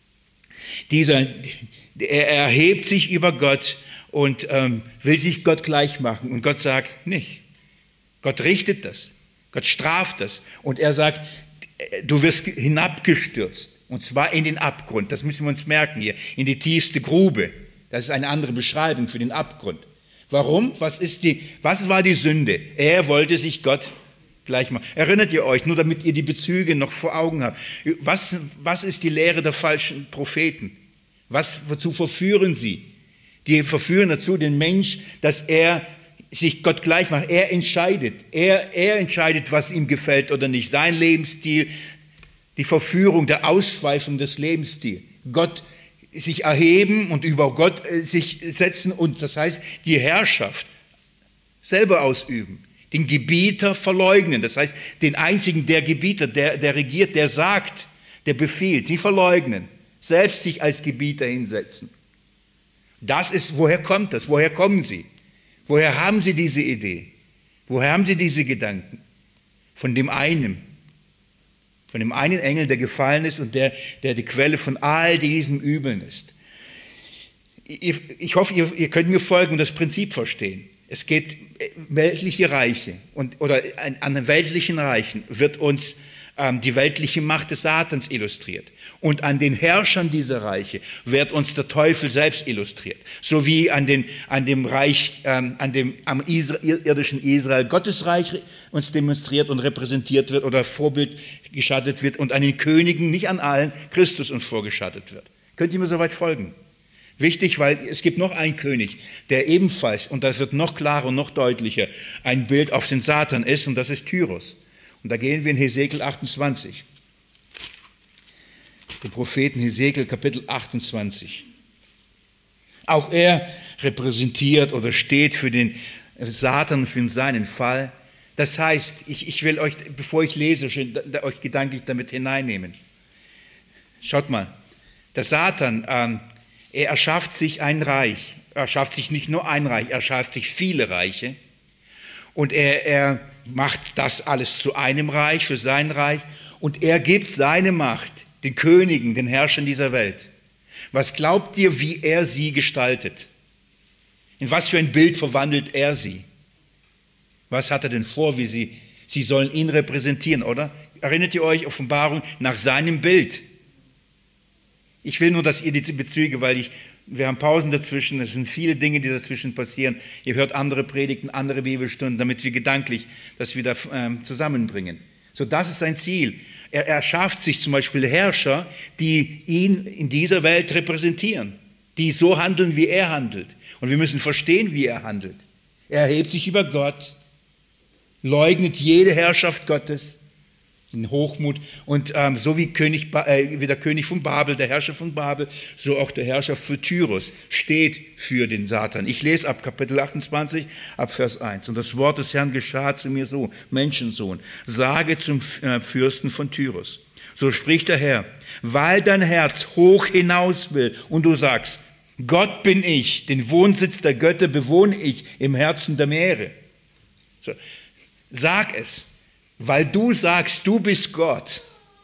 dieser, er erhebt sich über Gott und ähm, will sich Gott gleich machen. Und Gott sagt nicht. Gott richtet das. Gott straft das. Und er sagt, du wirst hinabgestürzt. Und zwar in den Abgrund. Das müssen wir uns merken hier. In die tiefste Grube. Das ist eine andere Beschreibung für den Abgrund. Warum? Was ist die, was war die Sünde? Er wollte sich Gott gleich machen. Erinnert ihr euch, nur damit ihr die Bezüge noch vor Augen habt. Was, was ist die Lehre der falschen Propheten? Was, wozu verführen sie? Die verführen dazu den Mensch, dass er sich Gott gleich macht. Er entscheidet. Er, er entscheidet, was ihm gefällt oder nicht. Sein Lebensstil, die Verführung, der Ausschweifung des Lebensstils. Gott sich erheben und über Gott sich setzen und das heißt, die Herrschaft selber ausüben. Den Gebieter verleugnen. Das heißt, den einzigen, der Gebieter, der, der regiert, der sagt, der befiehlt. Sie verleugnen. Selbst sich als Gebieter hinsetzen. Das ist, woher kommt das? Woher kommen sie? Woher haben sie diese Idee? Woher haben sie diese Gedanken? Von dem einen. Von dem einen Engel, der gefallen ist und der, der die Quelle von all diesem Übeln ist. Ich hoffe, ihr, ihr könnt mir folgen und das Prinzip verstehen. Es gibt weltliche Reiche und, oder an den weltlichen Reichen wird uns ähm, die weltliche Macht des Satans illustriert. Und an den Herrschern dieser Reiche wird uns der Teufel selbst illustriert. So wie an, den, an dem Reich, ähm, an dem am Israel, irdischen Israel Gottes Reich uns demonstriert und repräsentiert wird oder Vorbild geschattet wird und an den Königen, nicht an allen, Christus uns vorgeschattet wird. Könnt ihr mir soweit folgen? Wichtig, weil es gibt noch einen König, der ebenfalls, und das wird noch klarer und noch deutlicher, ein Bild auf den Satan ist, und das ist Tyrus. Und da gehen wir in Hesekiel achtundzwanzig. Den Propheten Hesekiel, Kapitel achtundzwanzig. Auch er repräsentiert oder steht für den Satan, für seinen Fall. Das heißt, ich, ich will euch, bevor ich lese, schon, da, euch gedanklich damit hineinnehmen. Schaut mal, der Satan, ähm, er erschafft sich ein Reich. Er erschafft sich nicht nur ein Reich, er erschafft sich viele Reiche. Und er, er macht das alles zu einem Reich, für sein Reich. Und er gibt seine Macht den Königen, den Herrschern dieser Welt. Was glaubt ihr, wie er sie gestaltet? In was für ein Bild verwandelt er sie? Was hat er denn vor, wie sie, sie sollen ihn repräsentieren, oder? Erinnert ihr euch, Offenbarung nach seinem Bild? Ich will nur, dass ihr die Bezüge, weil ich, wir haben Pausen dazwischen, es sind viele Dinge, die dazwischen passieren. Ihr hört andere Predigten, andere Bibelstunden, damit wir gedanklich das wieder ähm, zusammenbringen. So, das ist sein Ziel. Er, er schafft sich zum Beispiel Herrscher, die ihn in dieser Welt repräsentieren, die so handeln, wie er handelt. Und wir müssen verstehen, wie er handelt. Er erhebt sich über Gott, leugnet jede Herrschaft Gottes, in Hochmut und ähm, so wie, König, äh, wie der König von Babel, der Herrscher von Babel, so auch der Herrscher für Tyrus steht für den Satan. Ich lese ab Kapitel achtundzwanzig, ab Vers eins. Und das Wort des Herrn geschah zu mir so, Menschensohn, sage zum äh, Fürsten von Tyrus, so spricht der Herr, weil dein Herz hoch hinaus will und du sagst, Gott bin ich, den Wohnsitz der Götter bewohne ich im Herzen der Meere. So, sag es. Weil du sagst, du bist Gott,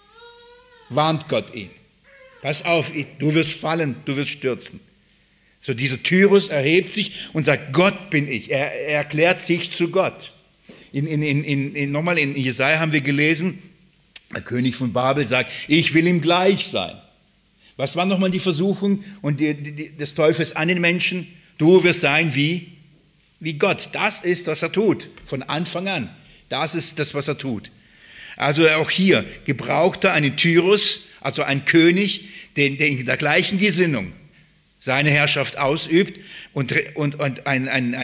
warnt Gott ihn. Pass auf, du wirst fallen, du wirst stürzen. So, dieser Tyrus erhebt sich und sagt, Gott bin ich. Er, er erklärt sich zu Gott. In, in, in, in, nochmal in Jesaja haben wir gelesen, der König von Babel sagt, ich will ihm gleich sein. Was war nochmal die Versuchung und die, die, des Teufels an den Menschen? Du wirst sein wie, wie Gott. Das ist, was er tut, von Anfang an. Das ist das, was er tut. Also auch hier gebraucht er einen Tyrus, also einen König, den, der in der gleichen Gesinnung seine Herrschaft ausübt und, und, und ein, ein, ein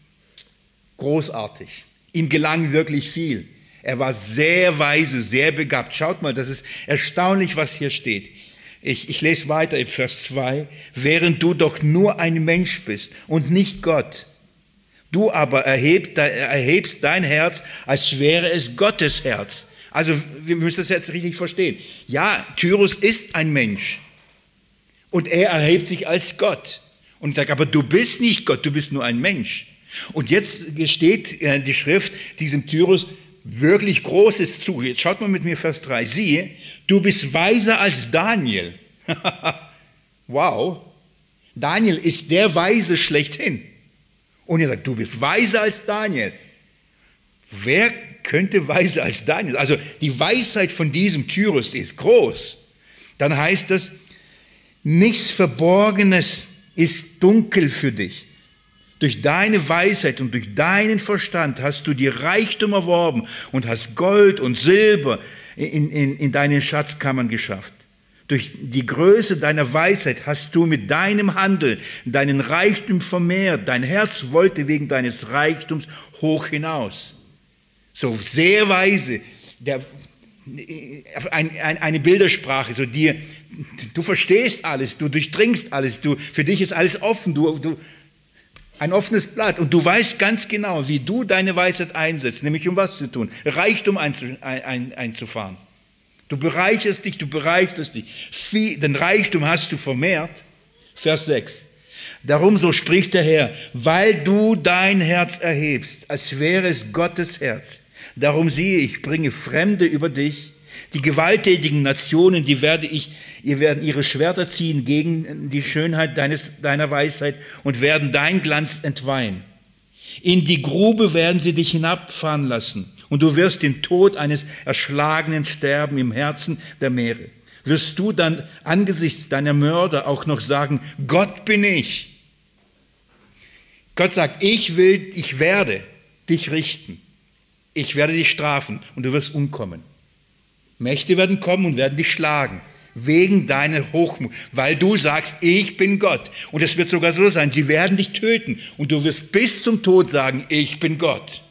großartig. Ihm gelang wirklich viel. Er war sehr weise, sehr begabt. Schaut mal, das ist erstaunlich, was hier steht. Ich, ich lese weiter im Vers zwei. Während du doch nur ein Mensch bist und nicht Gott, du aber erhebst, erhebst dein Herz, als wäre es Gottes Herz. Also wir müssen das jetzt richtig verstehen. Ja, Tyrus ist ein Mensch und er erhebt sich als Gott und sagt, aber du bist nicht Gott, du bist nur ein Mensch. Und jetzt gesteht die Schrift diesem Tyrus wirklich Großes zu. Jetzt schaut mal mit mir Vers drei. Siehe, du bist weiser als Daniel. Wow, Daniel ist der Weise schlechthin. Und er sagt, du bist weiser als Daniel. Wer könnte weiser als Daniel? Also die Weisheit von diesem Tyrus ist groß. Dann heißt es, nichts Verborgenes ist dunkel für dich. Durch deine Weisheit und durch deinen Verstand hast du dir Reichtum erworben und hast Gold und Silber in, in, in deinen Schatzkammern geschafft. Durch die Größe deiner Weisheit hast du mit deinem Handeln deinen Reichtum vermehrt. Dein Herz wollte wegen deines Reichtums hoch hinaus. So sehr weise, der, ein, ein, eine Bildersprache, so dir, du verstehst alles, du durchdringst alles, du, für dich ist alles offen, du, du, ein offenes Blatt und du weißt ganz genau, wie du deine Weisheit einsetzt, nämlich um was zu tun, Reichtum einzu, ein, ein, einzufahren. Du bereicherst dich, du bereicherst dich. Viel, den Reichtum hast du vermehrt. Vers sechs. Darum, so spricht der Herr, weil du dein Herz erhebst, als wäre es Gottes Herz. Darum siehe, ich bringe Fremde über dich. Die gewalttätigen Nationen, die werde ich, ihr werden ihre Schwerter ziehen gegen die Schönheit deines, deiner Weisheit und werden dein Glanz entweihen. In die Grube werden sie dich hinabfahren lassen. Und du wirst den Tod eines Erschlagenen sterben im Herzen der Meere. Wirst du dann angesichts deiner Mörder auch noch sagen, Gott bin ich. Gott sagt, ich will, ich werde dich richten. Ich werde dich strafen und du wirst umkommen. Mächte werden kommen und werden dich schlagen, wegen deiner Hochmut, weil du sagst, ich bin Gott. Und es wird sogar so sein, sie werden dich töten und du wirst bis zum Tod sagen, ich bin Gott.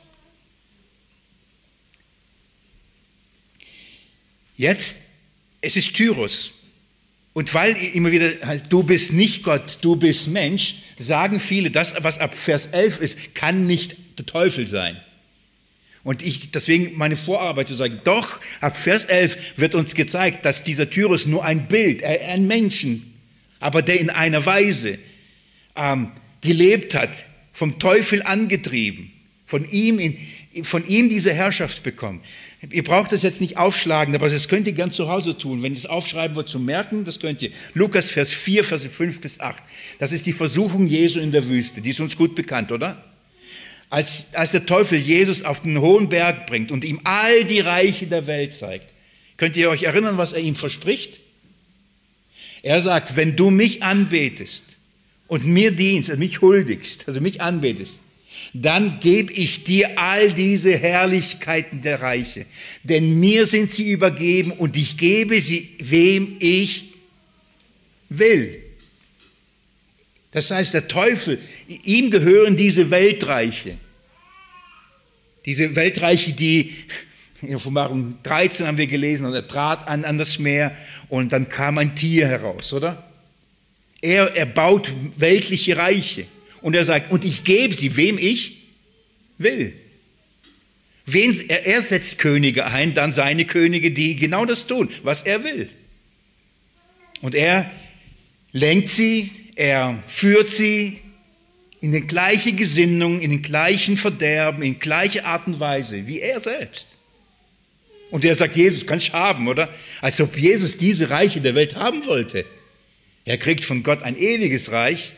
Jetzt, es ist Tyrus. Und weil immer wieder, du bist nicht Gott, du bist Mensch, sagen viele, das, was ab Vers elf ist, kann nicht der Teufel sein. Und ich, deswegen meine Vorarbeit zu sagen, doch, ab Vers elf wird uns gezeigt, dass dieser Tyrus nur ein Bild, ein Menschen, aber der in einer Weise ähm, gelebt hat, vom Teufel angetrieben, von ihm, in, von ihm diese Herrschaft bekommen. Ihr braucht das jetzt nicht aufschlagen, aber das könnt ihr gern zu Hause tun. Wenn ihr es aufschreiben wollt zum Merken, das könnt ihr. Lukas Vers vier, Verse fünf bis acht. Das ist die Versuchung Jesu in der Wüste. Die ist uns gut bekannt, oder? Als, als der Teufel Jesus auf den hohen Berg bringt und ihm all die Reiche der Welt zeigt. Könnt ihr euch erinnern, was er ihm verspricht? Er sagt, wenn du mich anbetest und mir dienst, also mich huldigst, also mich anbetest, dann gebe ich dir all diese Herrlichkeiten der Reiche. Denn mir sind sie übergeben und ich gebe sie, wem ich will. Das heißt, der Teufel, ihm gehören diese Weltreiche. Diese Weltreiche, die in Offenbarung dreizehn haben wir gelesen, und er trat an, an das Meer und dann kam ein Tier heraus, oder? Er, er baut weltliche Reiche. Und er sagt, und ich gebe sie, wem ich will. Wen, er, er setzt Könige ein, dann seine Könige, die genau das tun, was er will. Und er lenkt sie, er führt sie in die gleiche Gesinnung, in den gleichen Verderben, in gleiche Art und Weise, wie er selbst. Und er sagt, Jesus, kannst du haben, oder? Als ob Jesus diese Reiche der Welt haben wollte. Er kriegt von Gott ein ewiges Reich.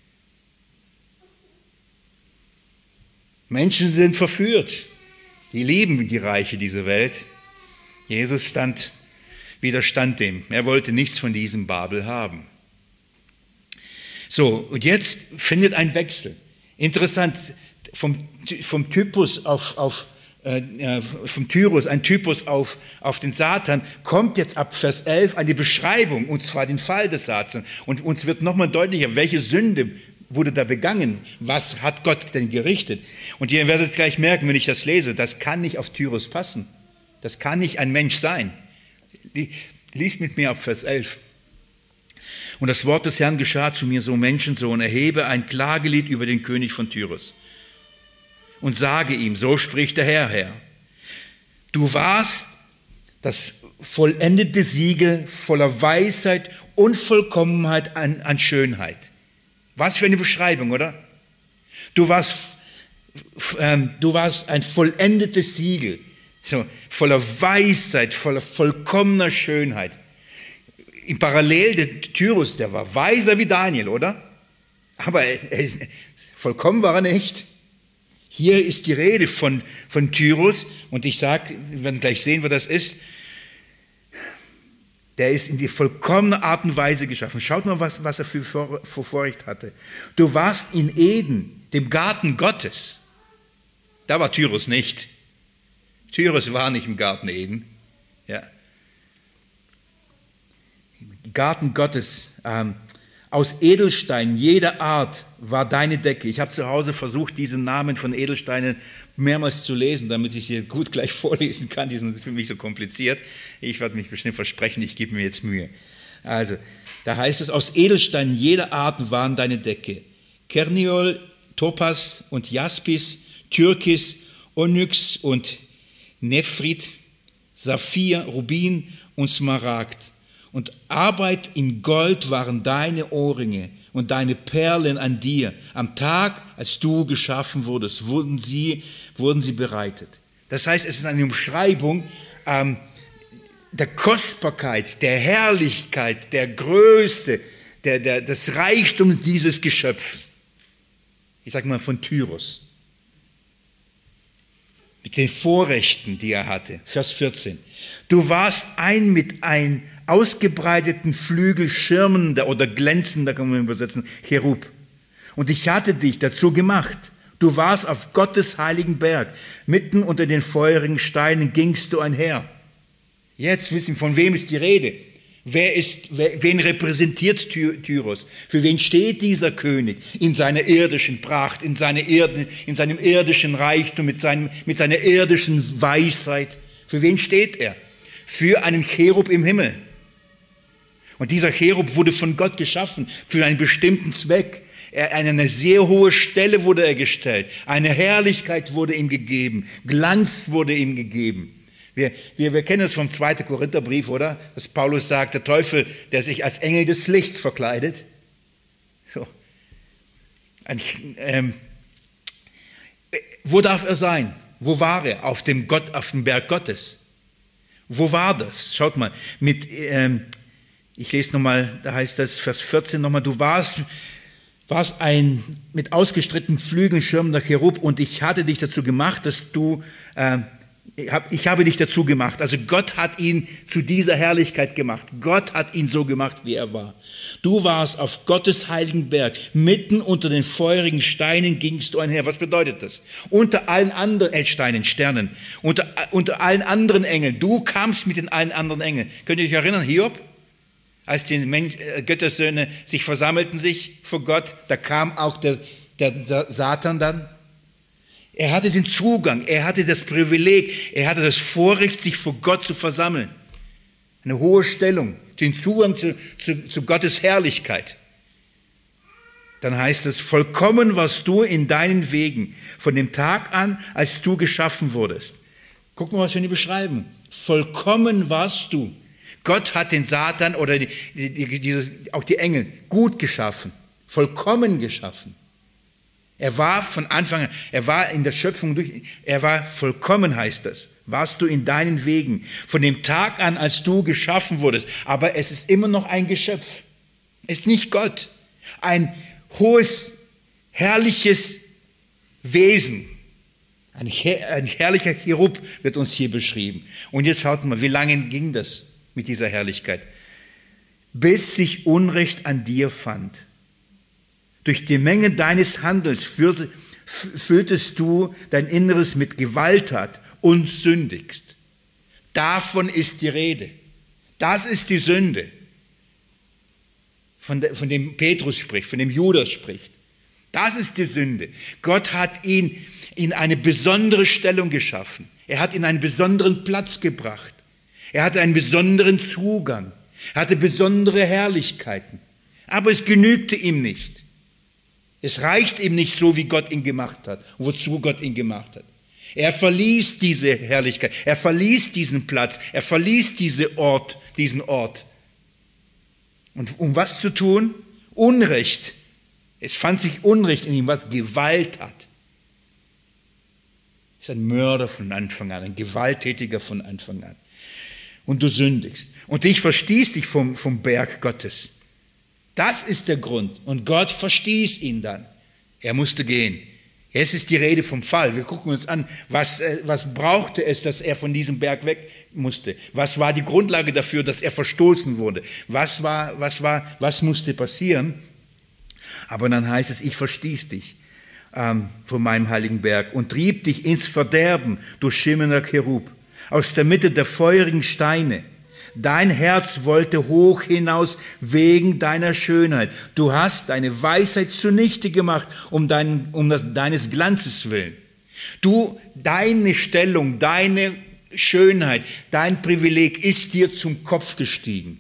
Menschen sind verführt, die lieben die Reiche dieser Welt. Jesus stand, widerstand dem. Er wollte nichts von diesem Babel haben. So, und jetzt findet ein Wechsel. Interessant, vom, vom Typus auf, auf äh, vom Tyrus, ein Typus auf, auf den Satan, kommt jetzt ab Vers elf eine Beschreibung, und zwar den Fall des Satans. Und uns wird nochmal deutlicher, welche Sünde wurde da begangen? Was hat Gott denn gerichtet? Und ihr werdet gleich merken, wenn ich das lese, das kann nicht auf Tyrus passen. Das kann nicht ein Mensch sein. Lies mit mir ab Vers elf. Und das Wort des Herrn geschah zu mir, so Menschensohn, erhebe ein Klagelied über den König von Tyrus und sage ihm, so spricht der Herr, Herr, du warst das vollendete Siegel voller Weisheit und Vollkommenheit an, an Schönheit. Was für eine Beschreibung, oder? Du warst, ähm, du warst ein vollendetes Siegel, so, voller Weisheit, voller vollkommener Schönheit. Im Parallel der Tyrus, der war weiser wie Daniel, oder? Aber er ist, vollkommen war er nicht. Hier ist die Rede von, von Tyrus, und ich sage, wir werden gleich sehen, wer das ist. Der ist in die vollkommene Art und Weise geschaffen. Schaut mal, was, was er für, für Vorrecht hatte. Du warst in Eden, dem Garten Gottes. Da war Tyrus nicht. Tyrus war nicht im Garten Eden. Ja. Garten Gottes, ähm, aus Edelsteinen jeder Art war deine Decke. Ich habe zu Hause versucht, diesen Namen von Edelsteinen mehrmals zu lesen, damit ich sie gut gleich vorlesen kann. Die sind für mich so kompliziert. Ich werde mich bestimmt versprechen, ich gebe mir jetzt Mühe. Also, da heißt es, aus Edelsteinen jeder Art waren deine Decke. Kerniol, Topas und Jaspis, Türkis, Onyx und Nephrit, Saphir, Rubin und Smaragd. Und Arbeit in Gold waren deine Ohrringe und deine Perlen an dir. Am Tag, als du geschaffen wurdest, wurden sie, wurden sie bereitet. Das heißt, es ist eine Umschreibung ähm, der Kostbarkeit, der Herrlichkeit, der Größe, der, der, des Reichtums dieses Geschöpfs. Ich sage mal von Tyros. Mit den Vorrechten, die er hatte. Vers vierzehn. Du warst ein mit ein ausgebreiteten Flügel schirmender oder glänzender, kann man übersetzen, Cherub. Und ich hatte dich dazu gemacht. Du warst auf Gottes heiligen Berg. Mitten unter den feurigen Steinen gingst du einher. Jetzt wissen, von wem ist die Rede? Wer ist, wer, wen repräsentiert Tyros? Für wen steht dieser König in seiner irdischen Pracht, in, seiner Erde, in seinem irdischen Reichtum, mit, seinem, mit seiner irdischen Weisheit? Für wen steht er? Für einen Cherub im Himmel. Und dieser Cherub wurde von Gott geschaffen, für einen bestimmten Zweck. Er, an eine sehr hohe Stelle wurde er gestellt. Eine Herrlichkeit wurde ihm gegeben. Glanz wurde ihm gegeben. Wir, wir, wir kennen es vom zweiten Korintherbrief, oder? Dass Paulus sagt, der Teufel, der sich als Engel des Lichts verkleidet. So. Ein, ähm, wo darf er sein? Wo war er? Auf dem, Gott, auf dem Berg Gottes. Wo war das? Schaut mal, mit, ähm, ich lese nochmal, da heißt das, Vers vierzehn nochmal, du warst, warst ein mit ausgestreckten Flügeln schirmender Cherub und ich hatte dich dazu gemacht, dass du, äh, ich habe dich dazu gemacht. Also Gott hat ihn zu dieser Herrlichkeit gemacht. Gott hat ihn so gemacht, wie er war. Du warst auf Gottes heiligen Berg. Mitten unter den feurigen Steinen gingst du einher. Was bedeutet das? Unter allen anderen äh, Steinen, Sternen, unter, unter allen anderen Engeln. Du kamst mit den allen anderen Engeln. Könnt ihr euch erinnern, Hiob? Als die Mensch, äh, Göttersöhne sich versammelten sich vor Gott, da kam auch der, der, der Satan dann. Er hatte den Zugang, er hatte das Privileg, er hatte das Vorrecht, sich vor Gott zu versammeln. Eine hohe Stellung, den Zugang zu, zu, zu Gottes Herrlichkeit. Dann heißt es, vollkommen warst du in deinen Wegen, von dem Tag an, als du geschaffen wurdest. Guck mal, was wir hier beschreiben. Vollkommen warst du. Gott hat den Satan oder die, die, die, auch die Engel gut geschaffen, vollkommen geschaffen. Er war von Anfang an, er war in der Schöpfung durch, er war vollkommen, heißt das. Warst du in deinen Wegen, von dem Tag an, als du geschaffen wurdest. Aber es ist immer noch ein Geschöpf. Es ist nicht Gott. Ein hohes, herrliches Wesen. Ein, her- ein herrlicher Cherub wird uns hier beschrieben. Und jetzt schaut mal, wie lange ging das mit dieser Herrlichkeit? Bis sich Unrecht an dir fand. Durch die Menge deines Handels fülltest du dein Inneres mit Gewalttat und sündigst. Davon ist die Rede. Das ist die Sünde, von, der, von dem Petrus spricht, von dem Judas spricht. Das ist die Sünde. Gott hat ihn in eine besondere Stellung geschaffen. Er hat ihn einen besonderen Platz gebracht. Er hatte einen besonderen Zugang. Er hatte besondere Herrlichkeiten. Aber es genügte ihm nicht. Es reicht ihm nicht so, wie Gott ihn gemacht hat, wozu Gott ihn gemacht hat. Er verließ diese Herrlichkeit, er verließ diesen Platz, er verließ diese Ort, diesen Ort. Und um was zu tun? Unrecht. Es fand sich Unrecht in ihm, was Gewalt hat. Er ist ein Mörder von Anfang an, ein Gewalttätiger von Anfang an. Und du sündigst. Und dich verstieß dich vom, vom Berg Gottes. Das ist der Grund. Und Gott verstieß ihn dann. Er musste gehen. Jetzt ist die Rede vom Fall. Wir gucken uns an, was, was brauchte es, dass er von diesem Berg weg musste? Was war die Grundlage dafür, dass er verstoßen wurde? Was war, was war, was musste passieren? Aber dann heißt es, ich verstieß dich ähm, von meinem heiligen Berg und trieb dich ins Verderben, du schimmernder Cherub, aus der Mitte der feurigen Steine. Dein Herz wollte hoch hinaus wegen deiner Schönheit. Du hast deine Weisheit zunichte gemacht, um, dein, um das, deines Glanzes willen. Du, deine Stellung, deine Schönheit, dein Privileg ist dir zum Kopf gestiegen.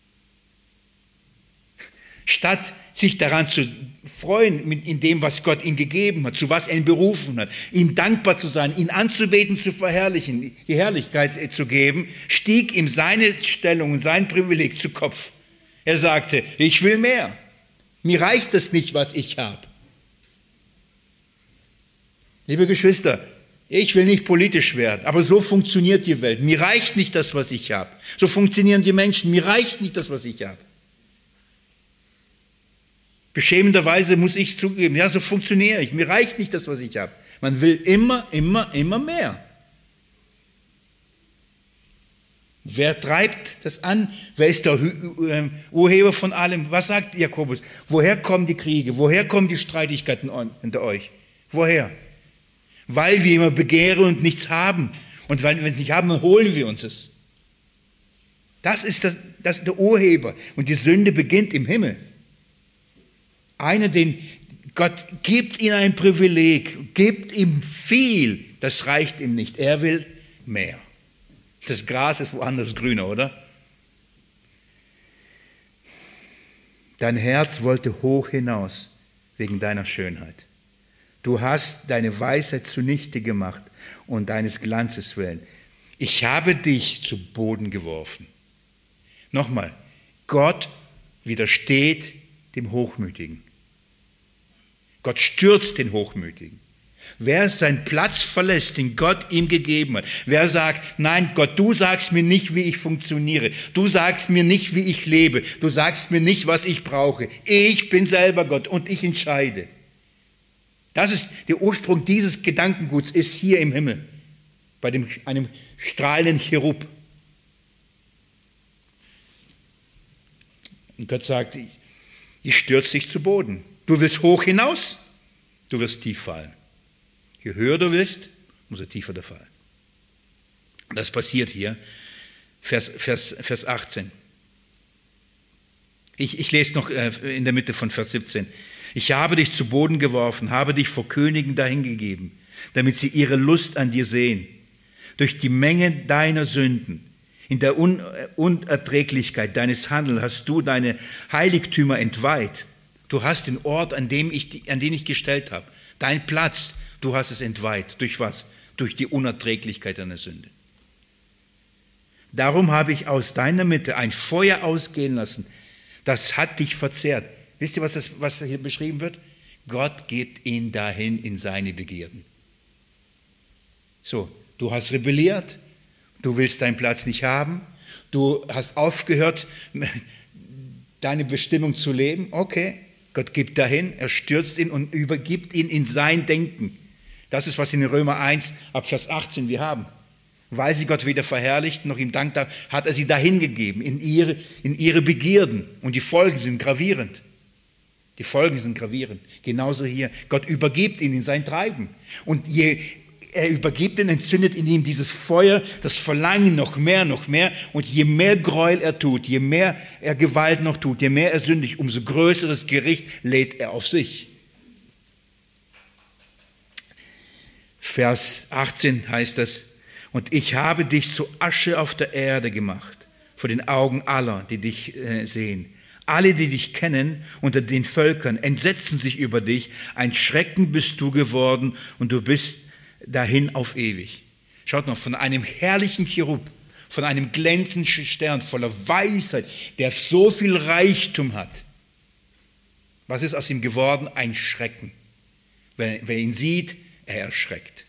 Statt sich daran zu freuen, in dem, was Gott ihm gegeben hat, zu was er ihn berufen hat, ihm dankbar zu sein, ihn anzubeten, zu verherrlichen, die Herrlichkeit zu geben, stieg ihm seine Stellung und sein Privileg zu Kopf. Er sagte, ich will mehr. Mir reicht es nicht, was ich habe. Liebe Geschwister, ich will nicht politisch werden, aber so funktioniert die Welt. Mir reicht nicht das, was ich habe. So funktionieren die Menschen. Mir reicht nicht das, was ich habe. Beschämenderweise muss ich zugeben, ja, so funktioniere ich. Mir reicht nicht das, was ich habe. Man will immer, immer, immer mehr. Wer treibt das an? Wer ist der Urheber von allem? Was sagt Jakobus? Woher kommen die Kriege? Woher kommen die Streitigkeiten unter euch? Woher? Weil wir immer begehren und nichts haben. Und wenn wir es nicht haben, dann holen wir uns es. Das ist, das, das ist der Urheber. Und die Sünde beginnt im Himmel. Einer, den Gott gibt ihm ein Privileg, gibt ihm viel, das reicht ihm nicht. Er will mehr. Das Gras ist woanders grüner, oder? Dein Herz wollte hoch hinaus wegen deiner Schönheit. Du hast deine Weisheit zunichte gemacht und deines Glanzes willen. Ich habe dich zu Boden geworfen. Nochmal, Gott widersteht dem Hochmütigen. Gott stürzt den Hochmütigen. Wer seinen Platz verlässt, den Gott ihm gegeben hat, wer sagt, nein Gott, du sagst mir nicht, wie ich funktioniere, du sagst mir nicht, wie ich lebe, du sagst mir nicht, was ich brauche, ich bin selber Gott und ich entscheide. Das ist der Ursprung dieses Gedankenguts, ist hier im Himmel, bei dem, einem strahlenden Cherub. Und Gott sagt, ich, ich stürze dich zu Boden. Du willst hoch hinaus, du wirst tief fallen. Je höher du willst, umso tiefer der Fall. Das passiert hier, Vers, Vers, Vers achtzehn. Ich, ich lese noch in der Mitte von Vers siebzehn. Ich habe dich zu Boden geworfen, habe dich vor Königen dahingegeben, damit sie ihre Lust an dir sehen. Durch die Menge deiner Sünden, in der Un- Unerträglichkeit deines Handelns hast du deine Heiligtümer entweiht. Du hast den Ort, an, dem ich, an den ich gestellt habe, dein Platz, du hast es entweiht. Durch was? Durch die Unerträglichkeit deiner Sünde. Darum habe ich aus deiner Mitte ein Feuer ausgehen lassen, das hat dich verzehrt. Wisst ihr, was, das, was hier beschrieben wird? Gott gibt ihn dahin in seine Begierden. So, du hast rebelliert, du willst deinen Platz nicht haben, du hast aufgehört, deine Bestimmung zu leben. Okay, Gott gibt dahin, er stürzt ihn und übergibt ihn in sein Denken. Das ist, was in Römer eins ab Vers achtzehn wir haben. Weil sie Gott weder verherrlichten noch ihm dankten, hat er sie dahin gegeben, in ihre, in ihre Begierden. Und die Folgen sind gravierend. Die Folgen sind gravierend. Genauso hier. Gott übergibt ihn in sein Treiben. Und je er übergibt ihn, entzündet in ihm dieses Feuer, das Verlangen noch mehr, noch mehr. Und je mehr Gräuel er tut, je mehr er Gewalt noch tut, je mehr er sündigt, umso größeres Gericht lädt er auf sich. Vers achtzehn heißt das, und ich habe dich zu Asche auf der Erde gemacht, vor den Augen aller, die dich äh, sehen. Alle, die dich kennen, unter den Völkern, entsetzen sich über dich. Ein Schrecken bist du geworden und du bist dahin auf ewig. Schaut mal, von einem herrlichen Cherub, von einem glänzenden Stern voller Weisheit, der so viel Reichtum hat. Was ist aus ihm geworden? Ein Schrecken. Wer, wer ihn sieht, er erschreckt.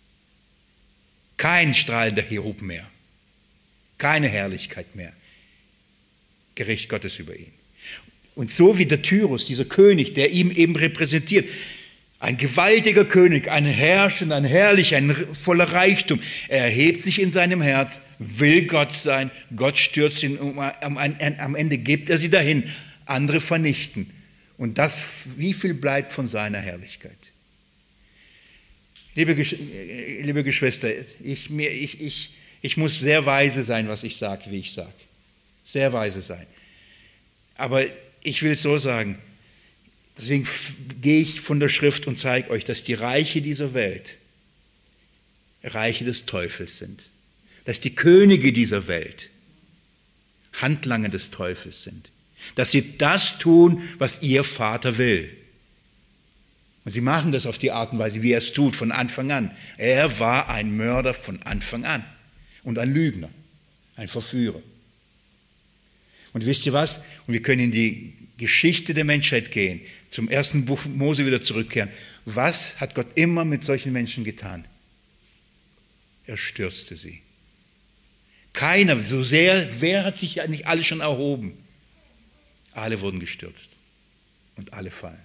Kein strahlender Cherub mehr. Keine Herrlichkeit mehr. Gericht Gottes über ihn. Und so wie der Tyrus, dieser König, der ihm eben repräsentiert, ein gewaltiger König, ein Herrscher, ein Herrlicher, ein voller Reichtum. Er erhebt sich in seinem Herz, will Gott sein. Gott stürzt ihn, um, am, am Ende gibt er sie dahin. Andere vernichten. Und das, wie viel bleibt von seiner Herrlichkeit? Liebe, liebe Geschwister, ich, mir, ich, ich, ich muss sehr weise sein, was ich sage, wie ich sage. Sehr weise sein. Aber ich will es so sagen, deswegen gehe ich von der Schrift und zeige euch, dass die Reiche dieser Welt Reiche des Teufels sind. Dass die Könige dieser Welt Handlanger des Teufels sind. Dass sie das tun, was ihr Vater will. Und sie machen das auf die Art und Weise, wie er es tut, von Anfang an. Er war ein Mörder von Anfang an und ein Lügner, ein Verführer. Und wisst ihr was? Und wir können in die Geschichte der Menschheit gehen, zum ersten Buch Mose wieder zurückkehren. Was hat Gott immer mit solchen Menschen getan? Er stürzte sie. Keiner, so sehr, wer hat sich ja nicht alle schon erhoben? Alle wurden gestürzt und alle fallen.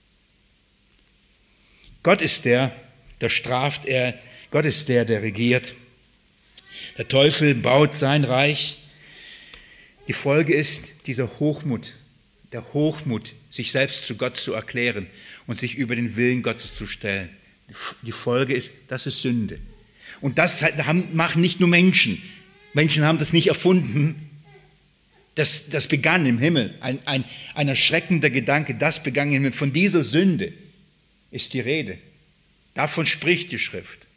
Gott ist der, der straft, er, Gott ist der, der regiert. Der Teufel baut sein Reich. Die Folge ist dieser Hochmut, der Hochmut, sich selbst zu Gott zu erklären und sich über den Willen Gottes zu stellen. Die Folge ist, das ist Sünde. Und das machen nicht nur Menschen. Menschen haben das nicht erfunden. Das, das begann im Himmel. Ein, ein, ein erschreckender Gedanke, das begann im Himmel. Von dieser Sünde ist die Rede. Davon spricht die Schrift.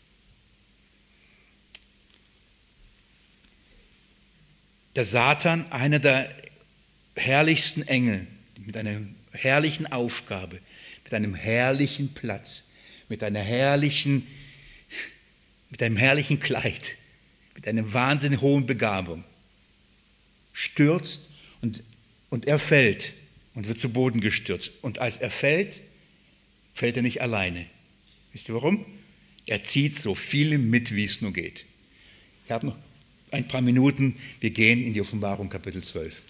Der Satan, einer der herrlichsten Engel, mit einer herrlichen Aufgabe, mit einem herrlichen Platz, mit einer herrlichen, mit einem herrlichen Kleid, mit einer wahnsinnig hohen Begabung, stürzt und, und er fällt und wird zu Boden gestürzt. Und als er fällt, fällt er nicht alleine. Wisst ihr warum? Er zieht so viele mit, wie es nur geht. Ich habe noch ein paar Minuten, wir gehen in die Offenbarung Kapitel zwölf.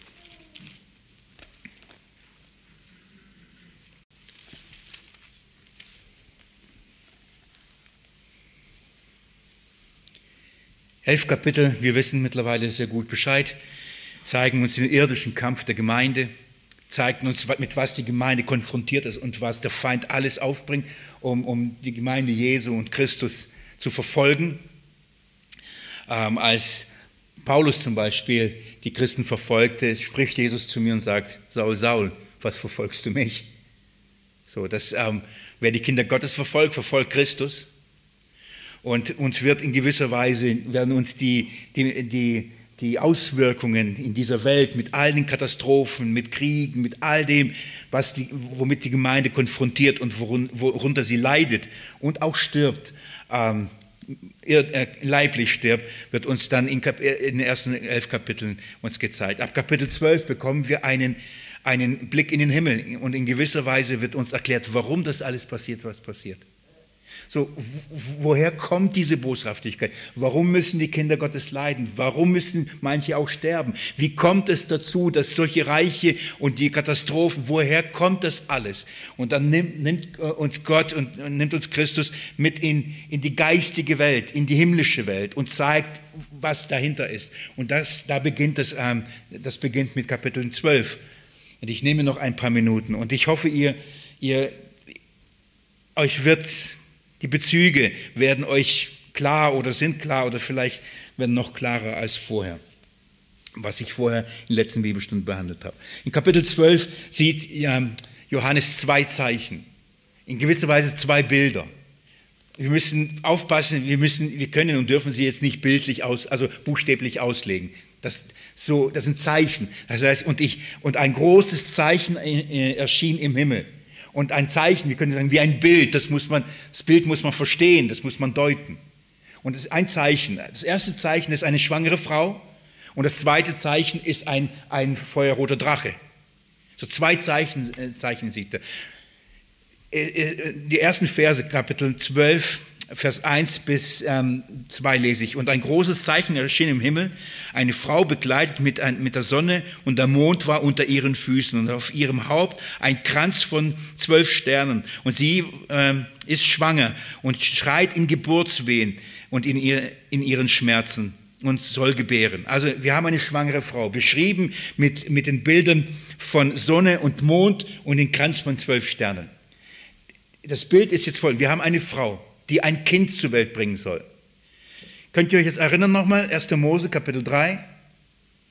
Elf Kapitel, wir wissen mittlerweile sehr gut Bescheid, zeigen uns den irdischen Kampf der Gemeinde, zeigen uns, mit was die Gemeinde konfrontiert ist und was der Feind alles aufbringt, um, um die Gemeinde Jesu und Christus zu verfolgen. Ähm, als Paulus zum Beispiel die Christen verfolgte, spricht Jesus zu mir und sagt, Saul, Saul, was verfolgst du mich? So, dass, ähm, wer die Kinder Gottes verfolgt, verfolgt Christus. Und uns wird in gewisser Weise, werden uns die, die, die, die Auswirkungen in dieser Welt mit all den Katastrophen, mit Kriegen, mit all dem, was die, womit die Gemeinde konfrontiert und worun, worunter sie leidet und auch stirbt, ähm, leiblich stirbt, wird uns dann in, Kap- in den ersten elf Kapiteln uns gezeigt. Ab Kapitel zwölf bekommen wir einen, einen Blick in den Himmel und in gewisser Weise wird uns erklärt, warum das alles passiert, was passiert. So, woher kommt diese Boshaftigkeit? Warum müssen die Kinder Gottes leiden? Warum müssen manche auch sterben? Wie kommt es dazu, dass solche Reiche und die Katastrophen, woher kommt das alles? Und dann nimmt, nimmt uns Gott und nimmt uns Christus mit in, in die geistige Welt, in die himmlische Welt und zeigt, was dahinter ist. Und das, da beginnt das, ähm, das beginnt mit Kapitel zwölf. Und ich nehme noch ein paar Minuten und ich hoffe, ihr, ihr euch wird die Bezüge werden euch klar oder sind klar oder vielleicht werden noch klarer als vorher, was ich vorher in der letzten Bibelstunde behandelt habe. In Kapitel zwölf sieht Johannes zwei Zeichen, in gewisser Weise zwei Bilder. Wir müssen aufpassen, wir, müssen, wir können und dürfen sie jetzt nicht bildlich aus, also buchstäblich auslegen. Das, so, das sind Zeichen. Das heißt, und, ich, und ein großes Zeichen erschien im Himmel. Und ein Zeichen, wir können sagen, wie ein Bild, das, muss man, das Bild muss man verstehen, das muss man deuten. Und das ist ein Zeichen. Das erste Zeichen ist eine schwangere Frau und das zweite Zeichen ist ein, ein feuerroter Drache. So zwei Zeichen, äh, Zeichen sieht er. Die ersten Verse, Kapitel zwölf, Vers eins bis ähm, zwei lese ich. Und ein großes Zeichen erschien im Himmel, eine Frau bekleidet mit, ein, mit der Sonne und der Mond war unter ihren Füßen und auf ihrem Haupt ein Kranz von zwölf Sternen. Und sie ähm, ist schwanger und schreit in Geburtswehen und in, ihr, in ihren Schmerzen und soll gebären. Also wir haben eine schwangere Frau, beschrieben mit, mit den Bildern von Sonne und Mond und den Kranz von zwölf Sternen. Das Bild ist jetzt folgendes. Wir haben eine Frau, die ein Kind zur Welt bringen soll. Könnt ihr euch jetzt erinnern nochmal? erster Mose, Kapitel drei.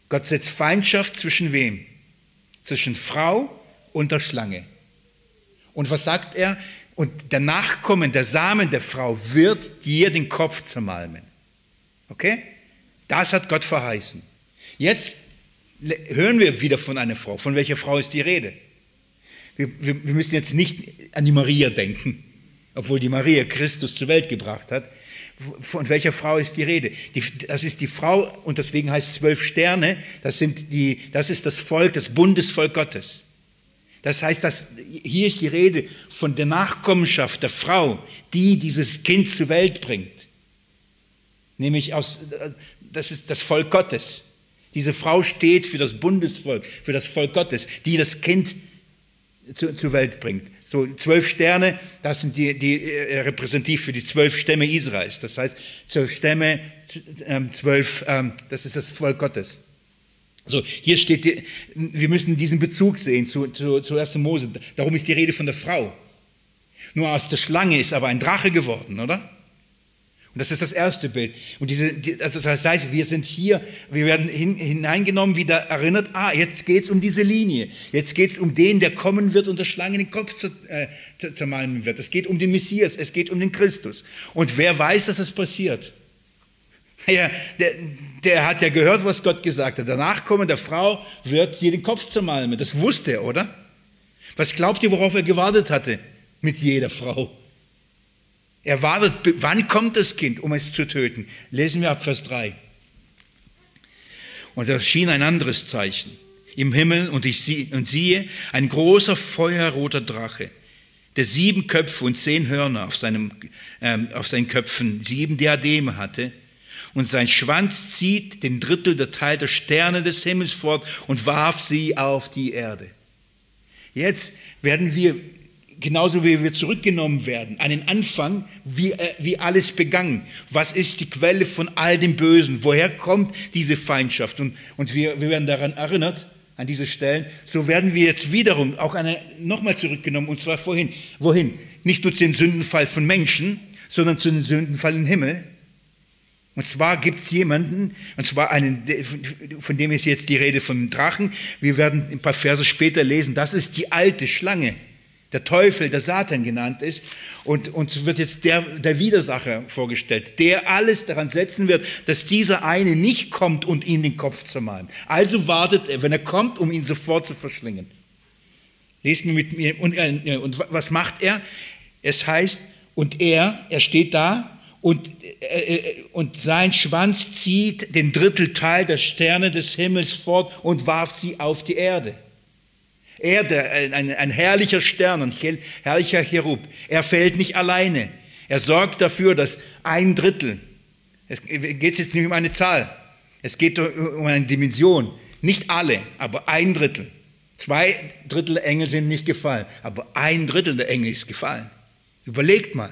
Gott setzt Feindschaft zwischen wem? Zwischen Frau und der Schlange. Und was sagt er? Und der Nachkommen, der Samen der Frau wird dir den Kopf zermalmen. Okay? Das hat Gott verheißen. Jetzt hören wir wieder von einer Frau. Von welcher Frau ist die Rede? Wir, wir, wir müssen jetzt nicht an die Maria denken, obwohl die Maria Christus zur Welt gebracht hat. Von welcher Frau ist die Rede? Die, das ist die Frau, und deswegen heißt es zwölf Sterne, das, sind die, das ist das Volk, das Bundesvolk Gottes. Das heißt, dass, hier ist die Rede von der Nachkommenschaft der Frau, die dieses Kind zur Welt bringt. Nämlich aus, das ist das Volk Gottes. Diese Frau steht für das Bundesvolk, für das Volk Gottes, die das Kind zu, zur Welt bringt. So zwölf Sterne, das sind die, die äh, repräsentativ für die zwölf Stämme Israels. Das heißt, zwölf Stämme, ähm, zwölf, ähm, das ist das Volk Gottes. So, hier steht, die, wir müssen diesen Bezug sehen zu, zu, zu ersten Mose. Darum ist die Rede von der Frau. Nur aus der Schlange ist aber ein Drache geworden, oder? Und das ist das erste Bild. Und diese, die, also das heißt, wir sind hier, wir werden hin, hineingenommen, wieder erinnert, ah, jetzt geht es um diese Linie. Jetzt geht es um den, der kommen wird und der Schlange den Kopf zer, äh, zermalmen wird. Es geht um den Messias, es geht um den Christus. Und wer weiß, dass es passiert? Ja, der, der hat ja gehört, was Gott gesagt hat. Der Nachkommen der Frau wird dir den Kopf zermalmen. Das wusste er, oder? Was glaubt ihr, worauf er gewartet hatte mit jeder Frau? Er wartet, wann kommt das Kind, um es zu töten? Lesen wir ab Vers drei. Und es schien ein anderes Zeichen im Himmel, und ich sie, und siehe, ein großer feuerroter Drache, der sieben Köpfe und zehn Hörner auf, seinem, ähm, auf seinen Köpfen, sieben Diademe hatte. Und sein Schwanz zieht den Drittel der Teil der Sterne des Himmels fort und warf sie auf die Erde. Jetzt werden wir, genauso wie wir zurückgenommen werden, an den Anfang, wie, äh, wie alles begann. Was ist die Quelle von all dem Bösen? Woher kommt diese Feindschaft? Und, und wir, wir werden daran erinnert, an diese Stellen. So werden wir jetzt wiederum auch nochmal zurückgenommen, und zwar vorhin. Wohin? Nicht nur zu dem Sündenfall von Menschen, sondern zu dem Sündenfall im Himmel. Und zwar gibt es jemanden, und zwar einen, von dem ist jetzt die Rede vom Drachen. Wir werden ein paar Verse später lesen, das ist die alte Schlange, der Teufel, der Satan genannt ist. Und uns wird jetzt der, der Widersacher vorgestellt, der alles daran setzen wird, dass dieser eine nicht kommt und ihm den Kopf zermalmt. Also wartet er, wenn er kommt, um ihn sofort zu verschlingen. Lest mir mit mir. Und, und was macht er? Es heißt, und er, er steht da, Und, äh, und sein Schwanz zieht den Drittelteil der Sterne des Himmels fort und warf sie auf die Erde. Er, der, ein, ein herrlicher Stern, ein herrlicher Cherub, er fällt nicht alleine. Er sorgt dafür, dass ein Drittel, es geht jetzt nicht um eine Zahl, es geht um eine Dimension, nicht alle, aber ein Drittel. Zwei Drittel der Engel sind nicht gefallen, aber ein Drittel der Engel ist gefallen. Überlegt mal.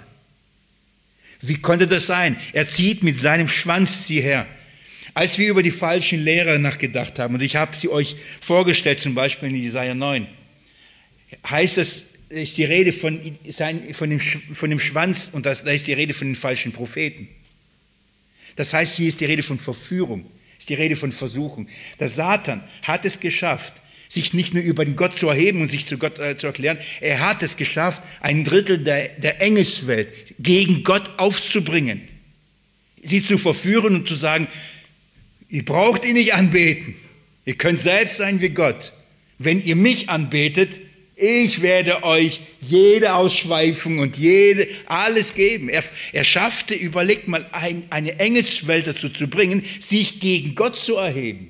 Wie konnte das sein? Er zieht mit seinem Schwanz sie her. Als wir über die falschen Lehrer nachgedacht haben, und ich habe sie euch vorgestellt, zum Beispiel in Jesaja neun, heißt es, ist die Rede von, von, dem, von dem Schwanz, und das, da ist die Rede von den falschen Propheten. Das heißt, hier ist die Rede von Verführung, ist die Rede von Versuchung. Der Satan hat es geschafft, sich nicht nur über den Gott zu erheben und sich zu Gott äh, zu erklären, er hat es geschafft, ein Drittel der, der Engelswelt gegen Gott aufzubringen, sie zu verführen und zu sagen, ihr braucht ihn nicht anbeten, ihr könnt selbst sein wie Gott. Wenn ihr mich anbetet, ich werde euch jede Ausschweifung und jede, alles geben. Er, er schaffte, überlegt mal, ein, eine Engelswelt dazu zu bringen, sich gegen Gott zu erheben.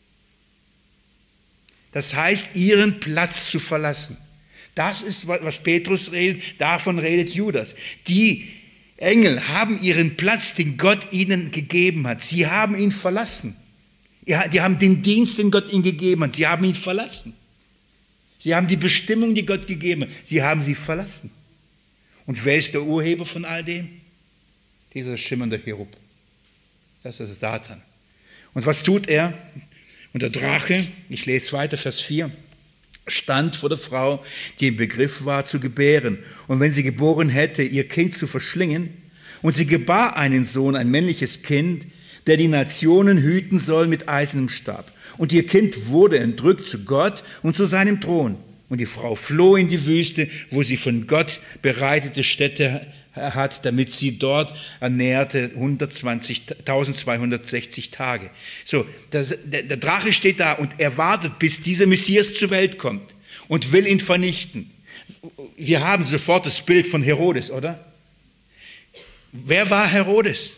Das heißt, ihren Platz zu verlassen. Das ist, was Petrus redet, davon redet Judas. Die Engel haben ihren Platz, den Gott ihnen gegeben hat. Sie haben ihn verlassen. Die haben den Dienst, den Gott ihnen gegeben hat. Sie haben ihn verlassen. Sie haben die Bestimmung, die Gott gegeben hat. Sie haben sie verlassen. Und wer ist der Urheber von all dem? Dieser schimmernde Cherub. Das ist Satan. Und was tut er? Und der Drache, ich lese weiter, Vers vier, stand vor der Frau, die im Begriff war zu gebären. Und wenn sie geboren hätte, ihr Kind zu verschlingen, und sie gebar einen Sohn, ein männliches Kind, der die Nationen hüten soll mit eisernem Stab. Und ihr Kind wurde entrückt zu Gott und zu seinem Thron. Und die Frau floh in die Wüste, wo sie von Gott bereitete Stätte hat, damit sie dort ernährte eintausendzweihundertsechzig Tage. So, das, der, der Drache steht da und er wartet, bis dieser Messias zur Welt kommt und will ihn vernichten. Wir haben sofort das Bild von Herodes, oder? Wer war Herodes?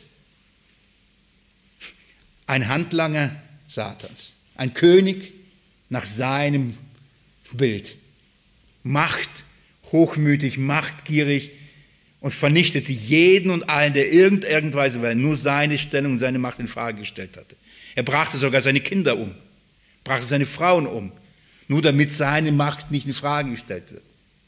Ein Handlanger Satans, ein König nach seinem Bild. Macht, hochmütig, machtgierig und vernichtete jeden und allen, der irgend, irgendweise weil nur seine Stellung und seine Macht in Frage gestellt hatte. Er brachte sogar seine Kinder um, brachte seine Frauen um, nur damit seine Macht nicht in Frage gestellt wird.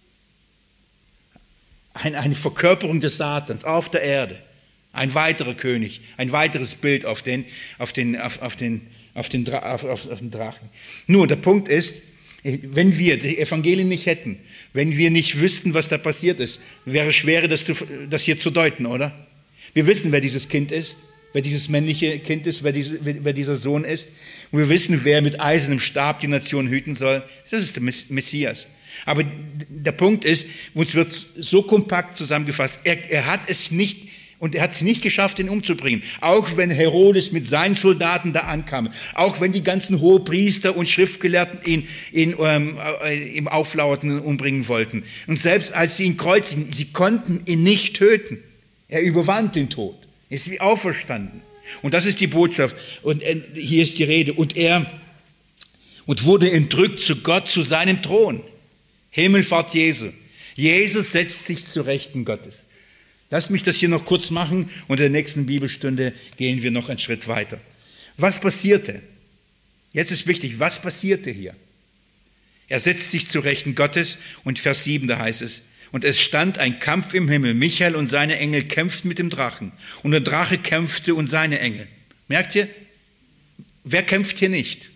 Eine, eine Verkörperung des Satans auf der Erde. Ein weiterer König, ein weiteres Bild auf den, auf den, auf, auf den, auf den, auf, auf, auf den Drachen. Nur der Punkt ist, wenn wir die Evangelien nicht hätten, wenn wir nicht wüssten, was da passiert ist, wäre es schwer, das, zu, das hier zu deuten, oder? Wir wissen, wer dieses Kind ist, wer dieses männliche Kind ist, wer, diese, wer dieser Sohn ist. Und wir wissen, wer mit eisernem Stab die Nation hüten soll. Das ist der Messias. Aber der Punkt ist, uns wird so kompakt zusammengefasst, er, er hat es nicht Und er hat es nicht geschafft, ihn umzubringen. Auch wenn Herodes mit seinen Soldaten da ankam. Auch wenn die ganzen Hohepriester und Schriftgelehrten ihn, ihn ähm, äh, im Auflauerten umbringen wollten. Und selbst als sie ihn kreuzigen, sie konnten ihn nicht töten. Er überwand den Tod. Ist wie auferstanden. Und das ist die Botschaft. Und äh, hier ist die Rede. Und er und wurde entrückt zu Gott, zu seinem Thron. Himmelfahrt Jesu. Jesus setzt sich zu Rechten Gottes. Lass mich das hier noch kurz machen und in der nächsten Bibelstunde gehen wir noch einen Schritt weiter. Was passierte? Jetzt ist wichtig, was passierte hier? Er setzt sich zu Rechten Gottes und Vers sieben, da heißt es, und es stand ein Kampf im Himmel. Michael und seine Engel kämpften mit dem Drachen und der Drache kämpfte und seine Engel. Merkt ihr? Wer kämpft hier nicht?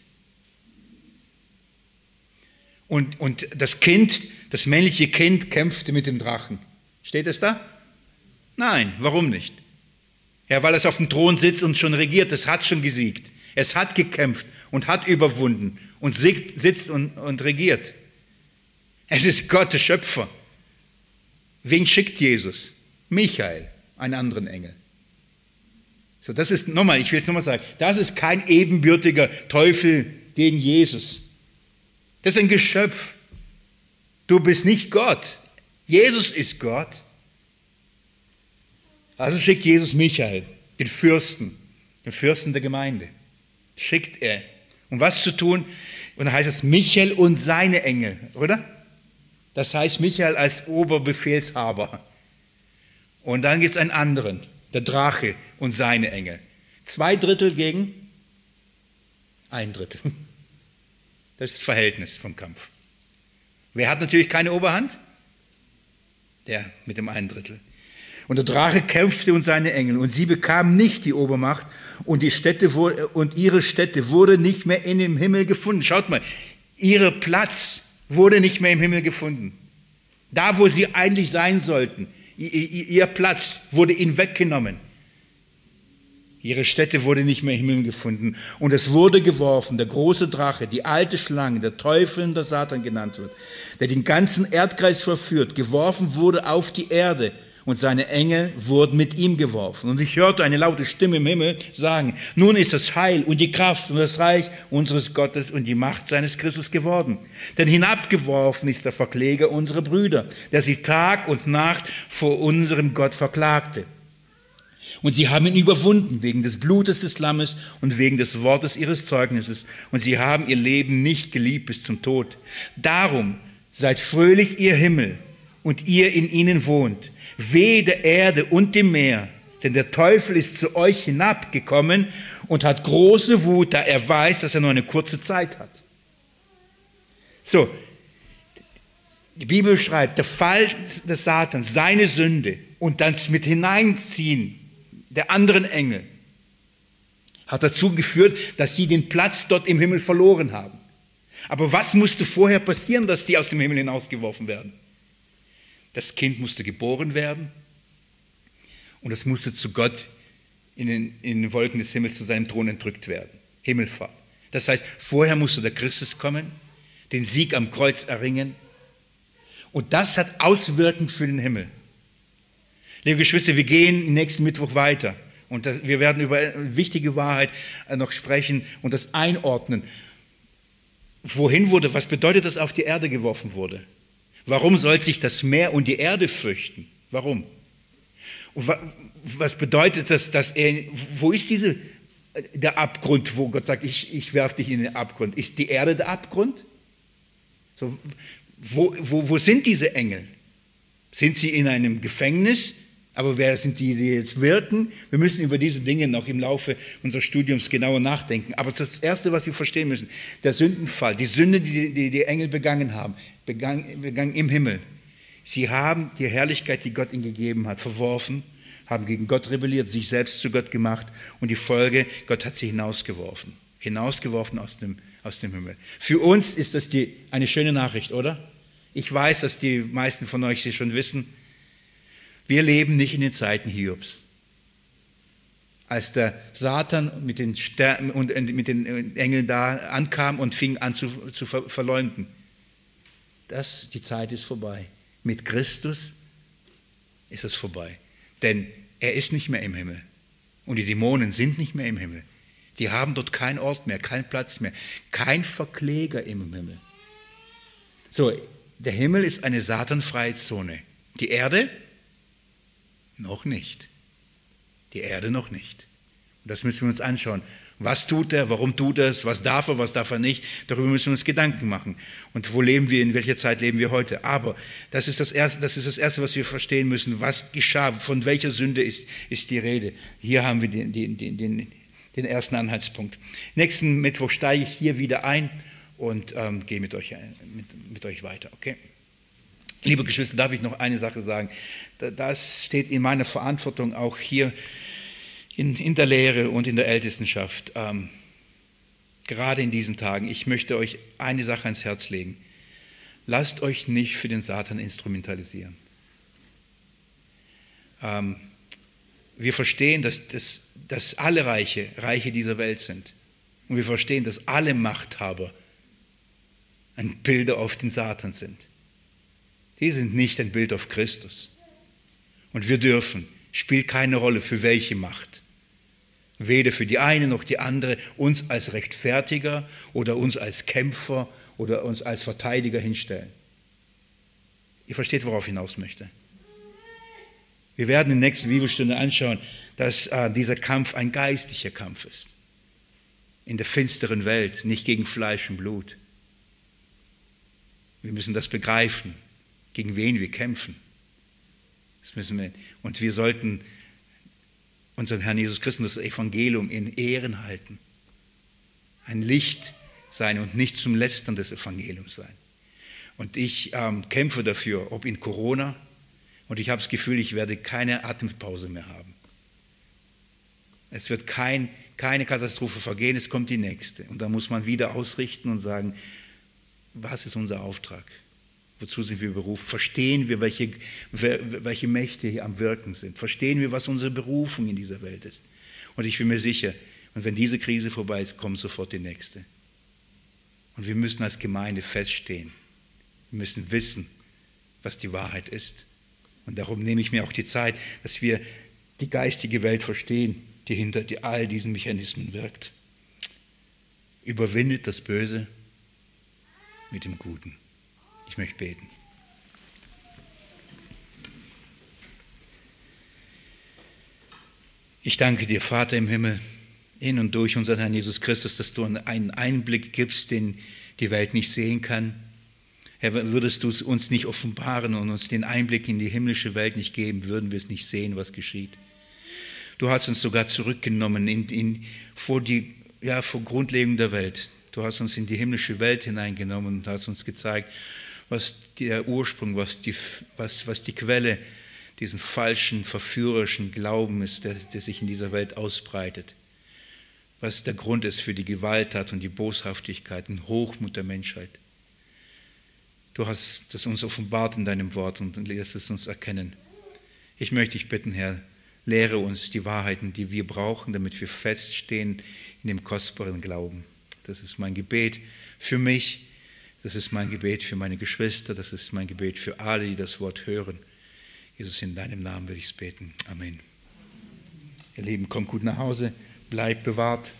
Und, und das Kind, das männliche Kind kämpfte mit dem Drachen. Steht es da? Nein, warum nicht? Ja, weil es auf dem Thron sitzt und schon regiert, es hat schon gesiegt. Es hat gekämpft und hat überwunden und sitzt und, und regiert. Es ist Gott, der Schöpfer. Wen schickt Jesus? Michael, einen anderen Engel. So, das ist, nochmal, ich will es nochmal sagen, das ist kein ebenbürtiger Teufel gegen Jesus. Das ist ein Geschöpf. Du bist nicht Gott. Jesus ist Gott. Also schickt Jesus Michael, den Fürsten, den Fürsten der Gemeinde. Schickt er. Um was zu tun? Und dann heißt es Michael und seine Engel, oder? Das heißt Michael als Oberbefehlshaber. Und dann gibt es einen anderen, der Drache und seine Engel. Zwei Drittel gegen ein Drittel. Das ist das Verhältnis vom Kampf. Wer hat natürlich keine Oberhand? Der mit dem einen Drittel. Und der Drache kämpfte und seine Engel, und sie bekamen nicht die Obermacht, und, die Stätte wurde, und ihre Stätte wurde nicht mehr in dem Himmel gefunden. Schaut mal, ihr Platz wurde nicht mehr im Himmel gefunden. Da, wo sie eigentlich sein sollten, ihr Platz wurde ihnen weggenommen. Ihre Stätte wurde nicht mehr im Himmel gefunden. Und es wurde geworfen, der große Drache, die alte Schlange, der Teufel und der Satan genannt wird, der den ganzen Erdkreis verführt, geworfen wurde auf die Erde. Und seine Engel wurden mit ihm geworfen. Und ich hörte eine laute Stimme im Himmel sagen, nun ist das Heil und die Kraft und das Reich unseres Gottes und die Macht seines Christus geworden. Denn hinabgeworfen ist der Verkläger unserer Brüder, der sie Tag und Nacht vor unserem Gott verklagte. Und sie haben ihn überwunden wegen des Blutes des Lammes und wegen des Wortes ihres Zeugnisses. Und sie haben ihr Leben nicht geliebt bis zum Tod. Darum seid fröhlich, ihr Himmel, und ihr in ihnen wohnt. Wehe der Erde und dem Meer, denn der Teufel ist zu euch hinabgekommen und hat große Wut, da er weiß, dass er nur eine kurze Zeit hat. So, die Bibel schreibt, der Fall des Satans, seine Sünde und dann mit hineinziehen der anderen Engel hat dazu geführt, dass sie den Platz dort im Himmel verloren haben. Aber was musste vorher passieren, dass die aus dem Himmel hinausgeworfen werden? Das Kind musste geboren werden und es musste zu Gott in den, in den Wolken des Himmels zu seinem Thron entrückt werden. Himmelfahrt. Das heißt, vorher musste der Christus kommen, den Sieg am Kreuz erringen. Und das hat Auswirkungen für den Himmel. Liebe Geschwister, wir gehen nächsten Mittwoch weiter. Und das, wir werden über eine wichtige Wahrheit noch sprechen und das einordnen. Wohin wurde, was bedeutet, dass auf die Erde geworfen wurde? Warum soll sich das Meer und die Erde fürchten? Warum? Und was bedeutet das, dass er, wo ist diese, der Abgrund, wo Gott sagt, ich, ich werfe dich in den Abgrund? Ist die Erde der Abgrund? So, wo, wo, wo sind diese Engel? Sind sie in einem Gefängnis? Aber wer sind die, die jetzt wirken? Wir müssen über diese Dinge noch im Laufe unseres Studiums genauer nachdenken. Aber das Erste, was wir verstehen müssen, der Sündenfall, die Sünde, die die, die Engel begangen haben, begangen, begangen im Himmel. Sie haben die Herrlichkeit, die Gott ihnen gegeben hat, verworfen, haben gegen Gott rebelliert, sich selbst zu Gott gemacht und die Folge, Gott hat sie hinausgeworfen. Hinausgeworfen aus dem, aus dem Himmel. Für uns ist das die, eine schöne Nachricht, oder? Ich weiß, dass die meisten von euch sie schon wissen. Wir leben nicht in den Zeiten Hiobs. Als der Satan mit den, Sternen und mit den Engeln da ankam und fing an zu, zu verleumden. Das, die Zeit ist vorbei. Mit Christus ist es vorbei. Denn er ist nicht mehr im Himmel. Und die Dämonen sind nicht mehr im Himmel. Die haben dort keinen Ort mehr, keinen Platz mehr. Kein Verkläger im Himmel. So, der Himmel ist eine satanfreie Zone. Die Erde noch nicht. Die Erde noch nicht. Und das müssen wir uns anschauen. Was tut er? Warum tut er es? Was darf er? Was darf er nicht? Darüber müssen wir uns Gedanken machen. Und wo leben wir? In welcher Zeit leben wir heute? Aber das ist das Erste, das ist das Erste, was wir verstehen müssen. Was geschah? Von welcher Sünde ist, ist die Rede? Hier haben wir den, den, den, den ersten Anhaltspunkt. Nächsten Mittwoch steige ich hier wieder ein und ähm, gehe mit euch, mit, mit euch weiter. Okay? Liebe Geschwister, darf ich noch eine Sache sagen? Das steht in meiner Verantwortung auch hier in, in der Lehre und in der Ältestenschaft. Ähm, gerade in diesen Tagen. Ich möchte euch eine Sache ans Herz legen. Lasst euch nicht für den Satan instrumentalisieren. Ähm, wir verstehen, dass, dass, dass alle Reiche, Reiche dieser Welt sind. Und wir verstehen, dass alle Machthaber ein Bilder auf den Satan sind. Die sind nicht ein Bild auf Christus. Und wir dürfen, spielt keine Rolle für welche Macht, weder für die eine noch die andere, uns als Rechtfertiger oder uns als Kämpfer oder uns als Verteidiger hinstellen. Ihr versteht, worauf ich hinaus möchte. Wir werden in der nächsten Bibelstunde anschauen, dass äh, dieser Kampf ein geistlicher Kampf ist. In der finsteren Welt, nicht gegen Fleisch und Blut. Wir müssen das begreifen, gegen wen wir kämpfen. Das müssen wir. Und wir sollten unseren Herrn Jesus Christus, das Evangelium, in Ehren halten. Ein Licht sein und nicht zum Lästern des Evangeliums sein. Und ich ähm, kämpfe dafür, ob in Corona, und ich habe das Gefühl, ich werde keine Atempause mehr haben. Es wird kein, keine Katastrophe vergehen, es kommt die nächste. Und da muss man wieder ausrichten und sagen, was ist unser Auftrag? Wozu sind wir berufen? Verstehen wir, welche, welche Mächte hier am Wirken sind? Verstehen wir, was unsere Berufung in dieser Welt ist? Und ich bin mir sicher, und wenn diese Krise vorbei ist, kommt sofort die nächste. Und wir müssen als Gemeinde feststehen. Wir müssen wissen, was die Wahrheit ist. Und darum nehme ich mir auch die Zeit, dass wir die geistige Welt verstehen, die hinter all diesen Mechanismen wirkt. Überwindet das Böse mit dem Guten. Ich möchte beten. Ich danke dir, Vater im Himmel, in und durch unseren Herrn Jesus Christus, dass du einen Einblick gibst, den die Welt nicht sehen kann. Herr, würdest du es uns nicht offenbaren und uns den Einblick in die himmlische Welt nicht geben, würden wir es nicht sehen, was geschieht. Du hast uns sogar zurückgenommen in, in, vor, die, ja, vor Grundlegung der Welt. Du hast uns in die himmlische Welt hineingenommen und hast uns gezeigt, was der Ursprung, was die, was, was die Quelle diesen falschen, verführerischen Glauben ist, der, der sich in dieser Welt ausbreitet. Was der Grund ist für die Gewalttat und die Boshaftigkeit und Hochmut der Menschheit. Du hast das uns offenbart in deinem Wort und lässt es uns erkennen. Ich möchte dich bitten, Herr, lehre uns die Wahrheiten, die wir brauchen, damit wir feststehen in dem kostbaren Glauben. Das ist mein Gebet für mich. Das ist mein Gebet für meine Geschwister. Das ist mein Gebet für alle, die das Wort hören. Jesus, in deinem Namen will ich es beten. Amen. Ihr Lieben, kommt gut nach Hause. Bleibt bewahrt.